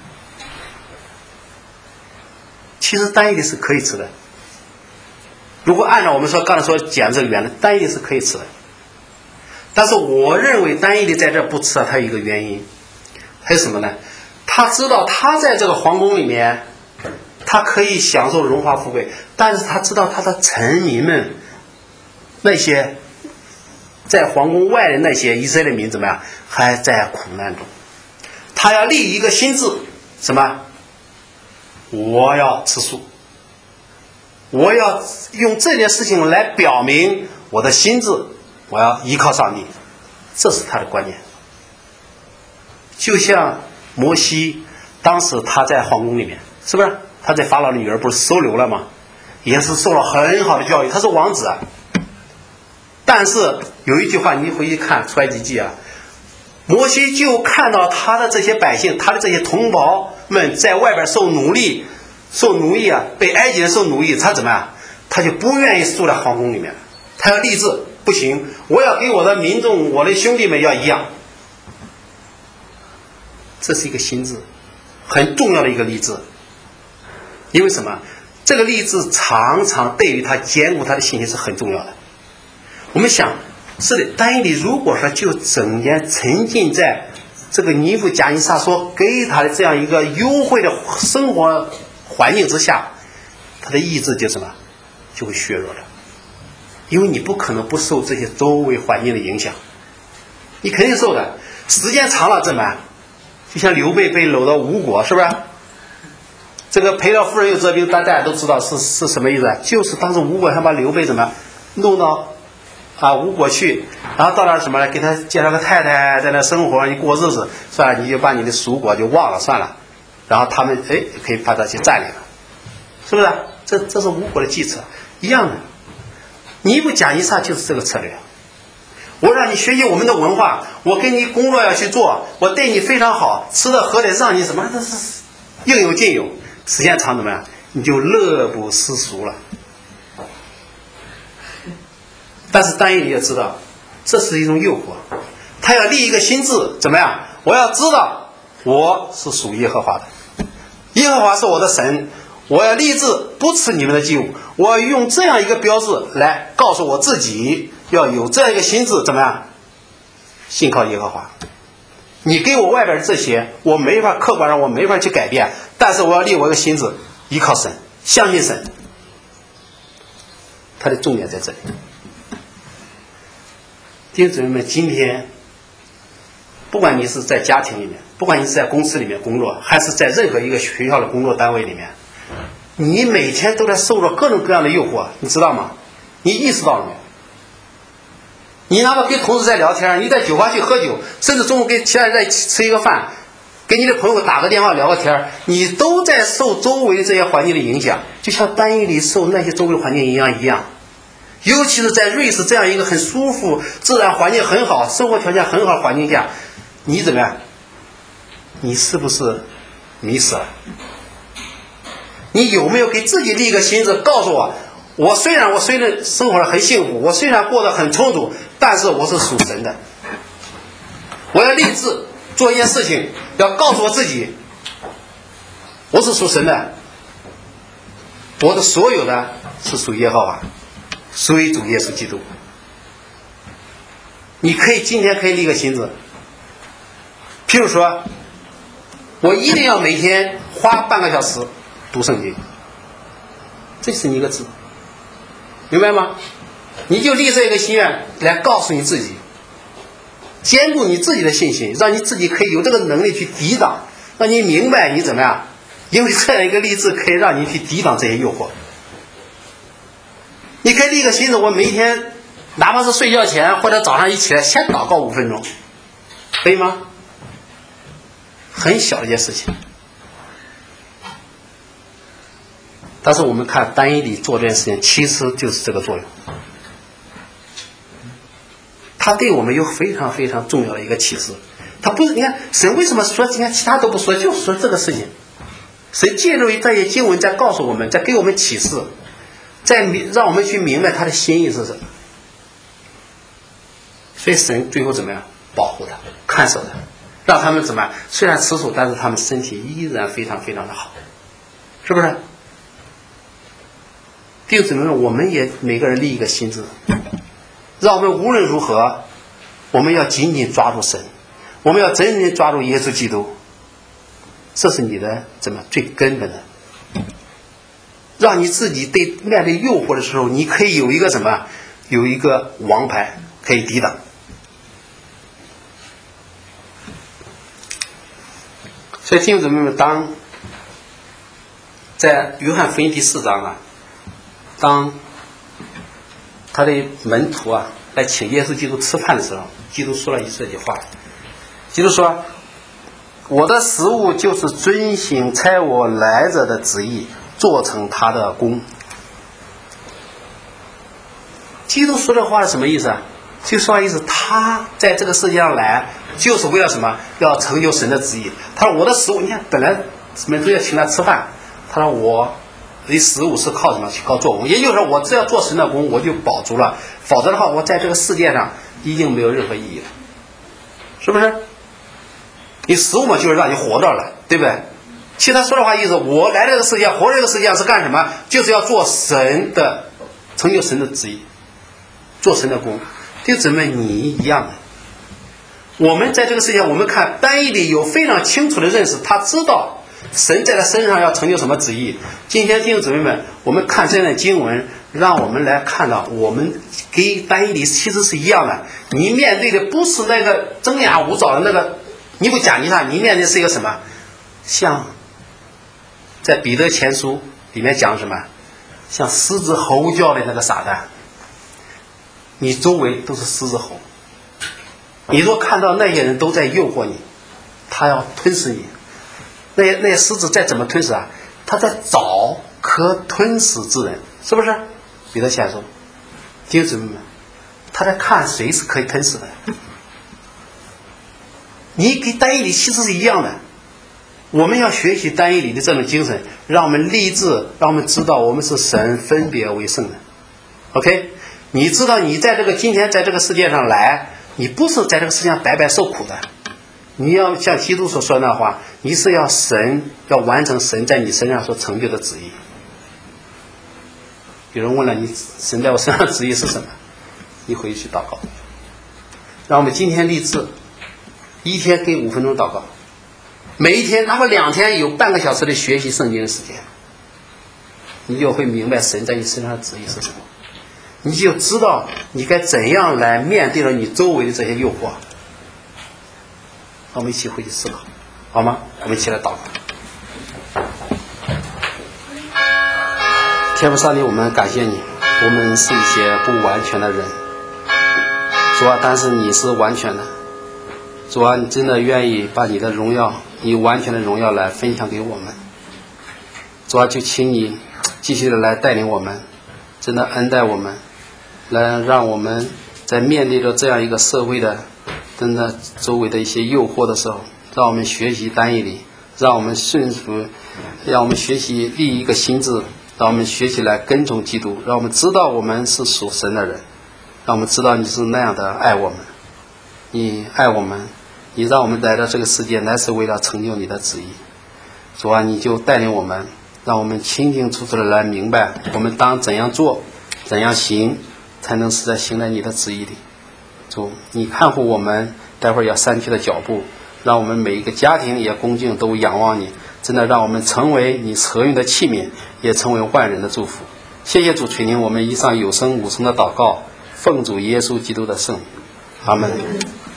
S1: 其实但以理是可以吃的。如果按照我们刚才说讲这个原则，但以理是可以吃的。但是我认为但以理在这不吃啊，他有一个原因，还是什么呢？他知道他在这个皇宫里面，他可以享受荣华富贵，但是他知道他的臣民们，那些在皇宫外的那些以色列民怎么样，还在苦难中。 他要立一个心志，什么？我要吃素，我要用这件事情来表明我的心志，我要依靠上帝，这是他的观念。就像摩西当时他在皇宫里面，是不是他在法老的女儿不是收留了吗？也是受了很好的教育，他是王子啊。但是有一句话你回去看出埃及记啊，摩西就看到他的这些百姓，他的这些同胞们在外边受奴役啊，被埃及人受奴役，他怎么样？他就不愿意住在皇宫里面，他要立志，不行，我要给我的民众，我的兄弟们要一样。这是一个心志，很重要的一个立志。因为什么？这个立志常常对于他坚固他的信心是很重要的。我们想，是的，但以理如果说就整天沉浸在这个尼布甲尼撒所给他的这样一个优惠的生活环境之下，他的意志就什么，就会削弱了。因为你不可能不受这些周围环境的影响，你肯定受的。时间长了怎么？就像刘备被掳到吴国，是不是？这个赔了夫人又折兵，大家都知道是什么意思？就是当时吴国想把刘备怎么弄到吴国去，然后到那什么给他介绍个太太在那生活，你过日子，算了，你就把你的蜀国就忘了算了，然后他们可以把他去占领了，是不是？这是吴国的计策一样的。尼布甲尼撒就是这个策略。我让你学习我们的文化，我给你工作要去做，我对你非常好，吃的喝的让你什么，这是应有尽有。时间长怎么样？你就乐不思蜀了。但是但以理也知道，这是一种诱惑，他要立一个心志，怎么样？我要知道我是属耶和华的，耶和华是我的神，我要立志不吃你们的祭物，我要用这样一个标志来告诉我自己，要有这样一个心志，怎么样？信靠耶和华。你给我外边这些，我没法，客观上我没法去改变，但是我要立我一个心志，依靠神，相信神。他的重点在这里。弟兄姊妹们，今天不管你是在家庭里面，不管你是在公司里面工作，还是在任何一个学校的工作单位里面，你每天都在受着各种各样的诱惑，你知道吗？你意识到了没有？你哪怕跟同事在聊天，你在酒吧去喝酒，甚至中午跟其他人在吃一个饭，给你的朋友打个电话聊个天，你都在受周围这些环境的影响，就像但以理受那些周围环境一样。尤其是在瑞士这样一个很舒服、自然环境很好、生活条件很好的环境下，你怎么样？你是不是迷失了？你有没有给自己立一个心志，告诉我虽然生活得很幸福，我虽然过得很充足，但是我是属神的。我要立志做一件事情，要告诉我自己，我是属神的，我的所有的是属耶和华，属于主耶稣基督。你今天可以立个心志，譬如说，我一定要每天花半个小时读圣经，这是你一个字，明白吗？你就立这个心愿来告诉你自己，坚固你自己的信心，让你自己可以有这个能力去抵挡，让你明白你怎么样，因为这样一个立志可以让你去抵挡这些诱惑。你可以立个心志，我每一天哪怕是睡觉前或者早上一起来先祷告5分钟，可以吗？很小的一件事情。但是我们看但以理做这件事情，其实就是这个作用。他对我们有非常非常重要的一个启示。他不是，你看神为什么说，你看其他都不说，就说这个事情。神借助于这些经文在告诉我们，在给我们启示，在让我们去明白他的心意是什么。所以神最后怎么样？保护他，看守他，让他们怎么样？虽然吃素，但是他们身体依然非常非常的好，是不是？弟兄姊妹们，我们也每个人立一个心志，让我们无论如何，我们要紧紧抓住神，我们要真正抓住耶稣基督，这是你的最根本的，让你自己面对诱惑的时候，你可以有一个有一个王牌可以抵挡。 所以弟兄姊妹们，当在约翰福音第4章啊，当他的门徒啊来请耶稣基督吃饭的时候，基督说了这句话，基督说，我的食物就是遵行差我来者的旨意，做成他的功。基督说这话是什么意思啊？就说意思，他在这个世界上来就是为了什么？要成就神的旨意。他说我的食物，你看本来门徒要请他吃饭，他说我的食物是靠什么？靠做工，也就是说我只要做神的工，我就饱足了，否则的话我在这个世界上已经没有任何意义了，是不是？你食物嘛，就是让你活着了，对不对？其实他说的话意思，我来这个世界，活在这个世界上是干什么？就是要做神的，成就神的旨意，做神的工。弟兄姊妹，你一样的。我们在这个世界上，我们看但以理有非常清楚的认识，他知道神在他身上要成就什么旨意。今天弟兄姊妹们，我们看这样的经文，让我们来看到，我们跟但以理其实是一样的。你面对的不是那个睁眼无爪的那个尼布甲尼撒，你面对的是一个什么？像在彼得前书里面讲什么？像狮子吼叫的那个撒旦。你周围都是狮子吼，你若看到那些人都在诱惑你，他要吞噬你，那些狮子再怎么吞噬啊？他在找可吞噬之人，是不是？彼得前书，弟兄姊妹们，他在看谁是可以吞噬的。你跟但以理其实是一样的，我们要学习但以理的这种精神，让我们立志，让我们知道我们是神分别为圣的。OK。你知道你在今天在这个世界上来，你不是在这个世界上白白受苦的，你要像基督所说的话，你是要完成神在你身上所成就的旨意。有人问了你，神在我身上的旨意是什么？你回去祷告。让我们今天立志，一天给5分钟祷告，每一天哪怕2天有半个小时的学习圣经的时间，你就会明白神在你身上的旨意是什么。你就知道你该怎样来面对了你周围的这些诱惑。我们一起回去思考，好吗？我们一起来祷告。天父上帝，我们感谢你，我们是一些不完全的人，主啊，但是你是完全的。主啊，你真的愿意把你的荣耀，你完全的荣耀来分享给我们。主啊，就请你继续的来带领我们，真的恩待我们，来让我们在面对着这样一个社会的真的周围的一些诱惑的时候，让我们学习但以理，让我们顺服，让我们学习立一个心志，让我们学习来跟从基督，让我们知道我们是属神的人，让我们知道你是那样的爱我们，你爱我们，你让我们来到这个世界乃是为了成就你的旨意。主啊，你就带领我们，让我们清清楚楚的来明白我们当怎样做怎样行，才能实在行在你的旨意里。主，你看护我们待会儿要散去的脚步，让我们每一个家庭也恭敬都仰望你，真的让我们成为你合用的器皿，也成为万人的祝福。谢谢主垂听我们以上有声无声的祷告，奉主耶稣基督的圣名，阿门。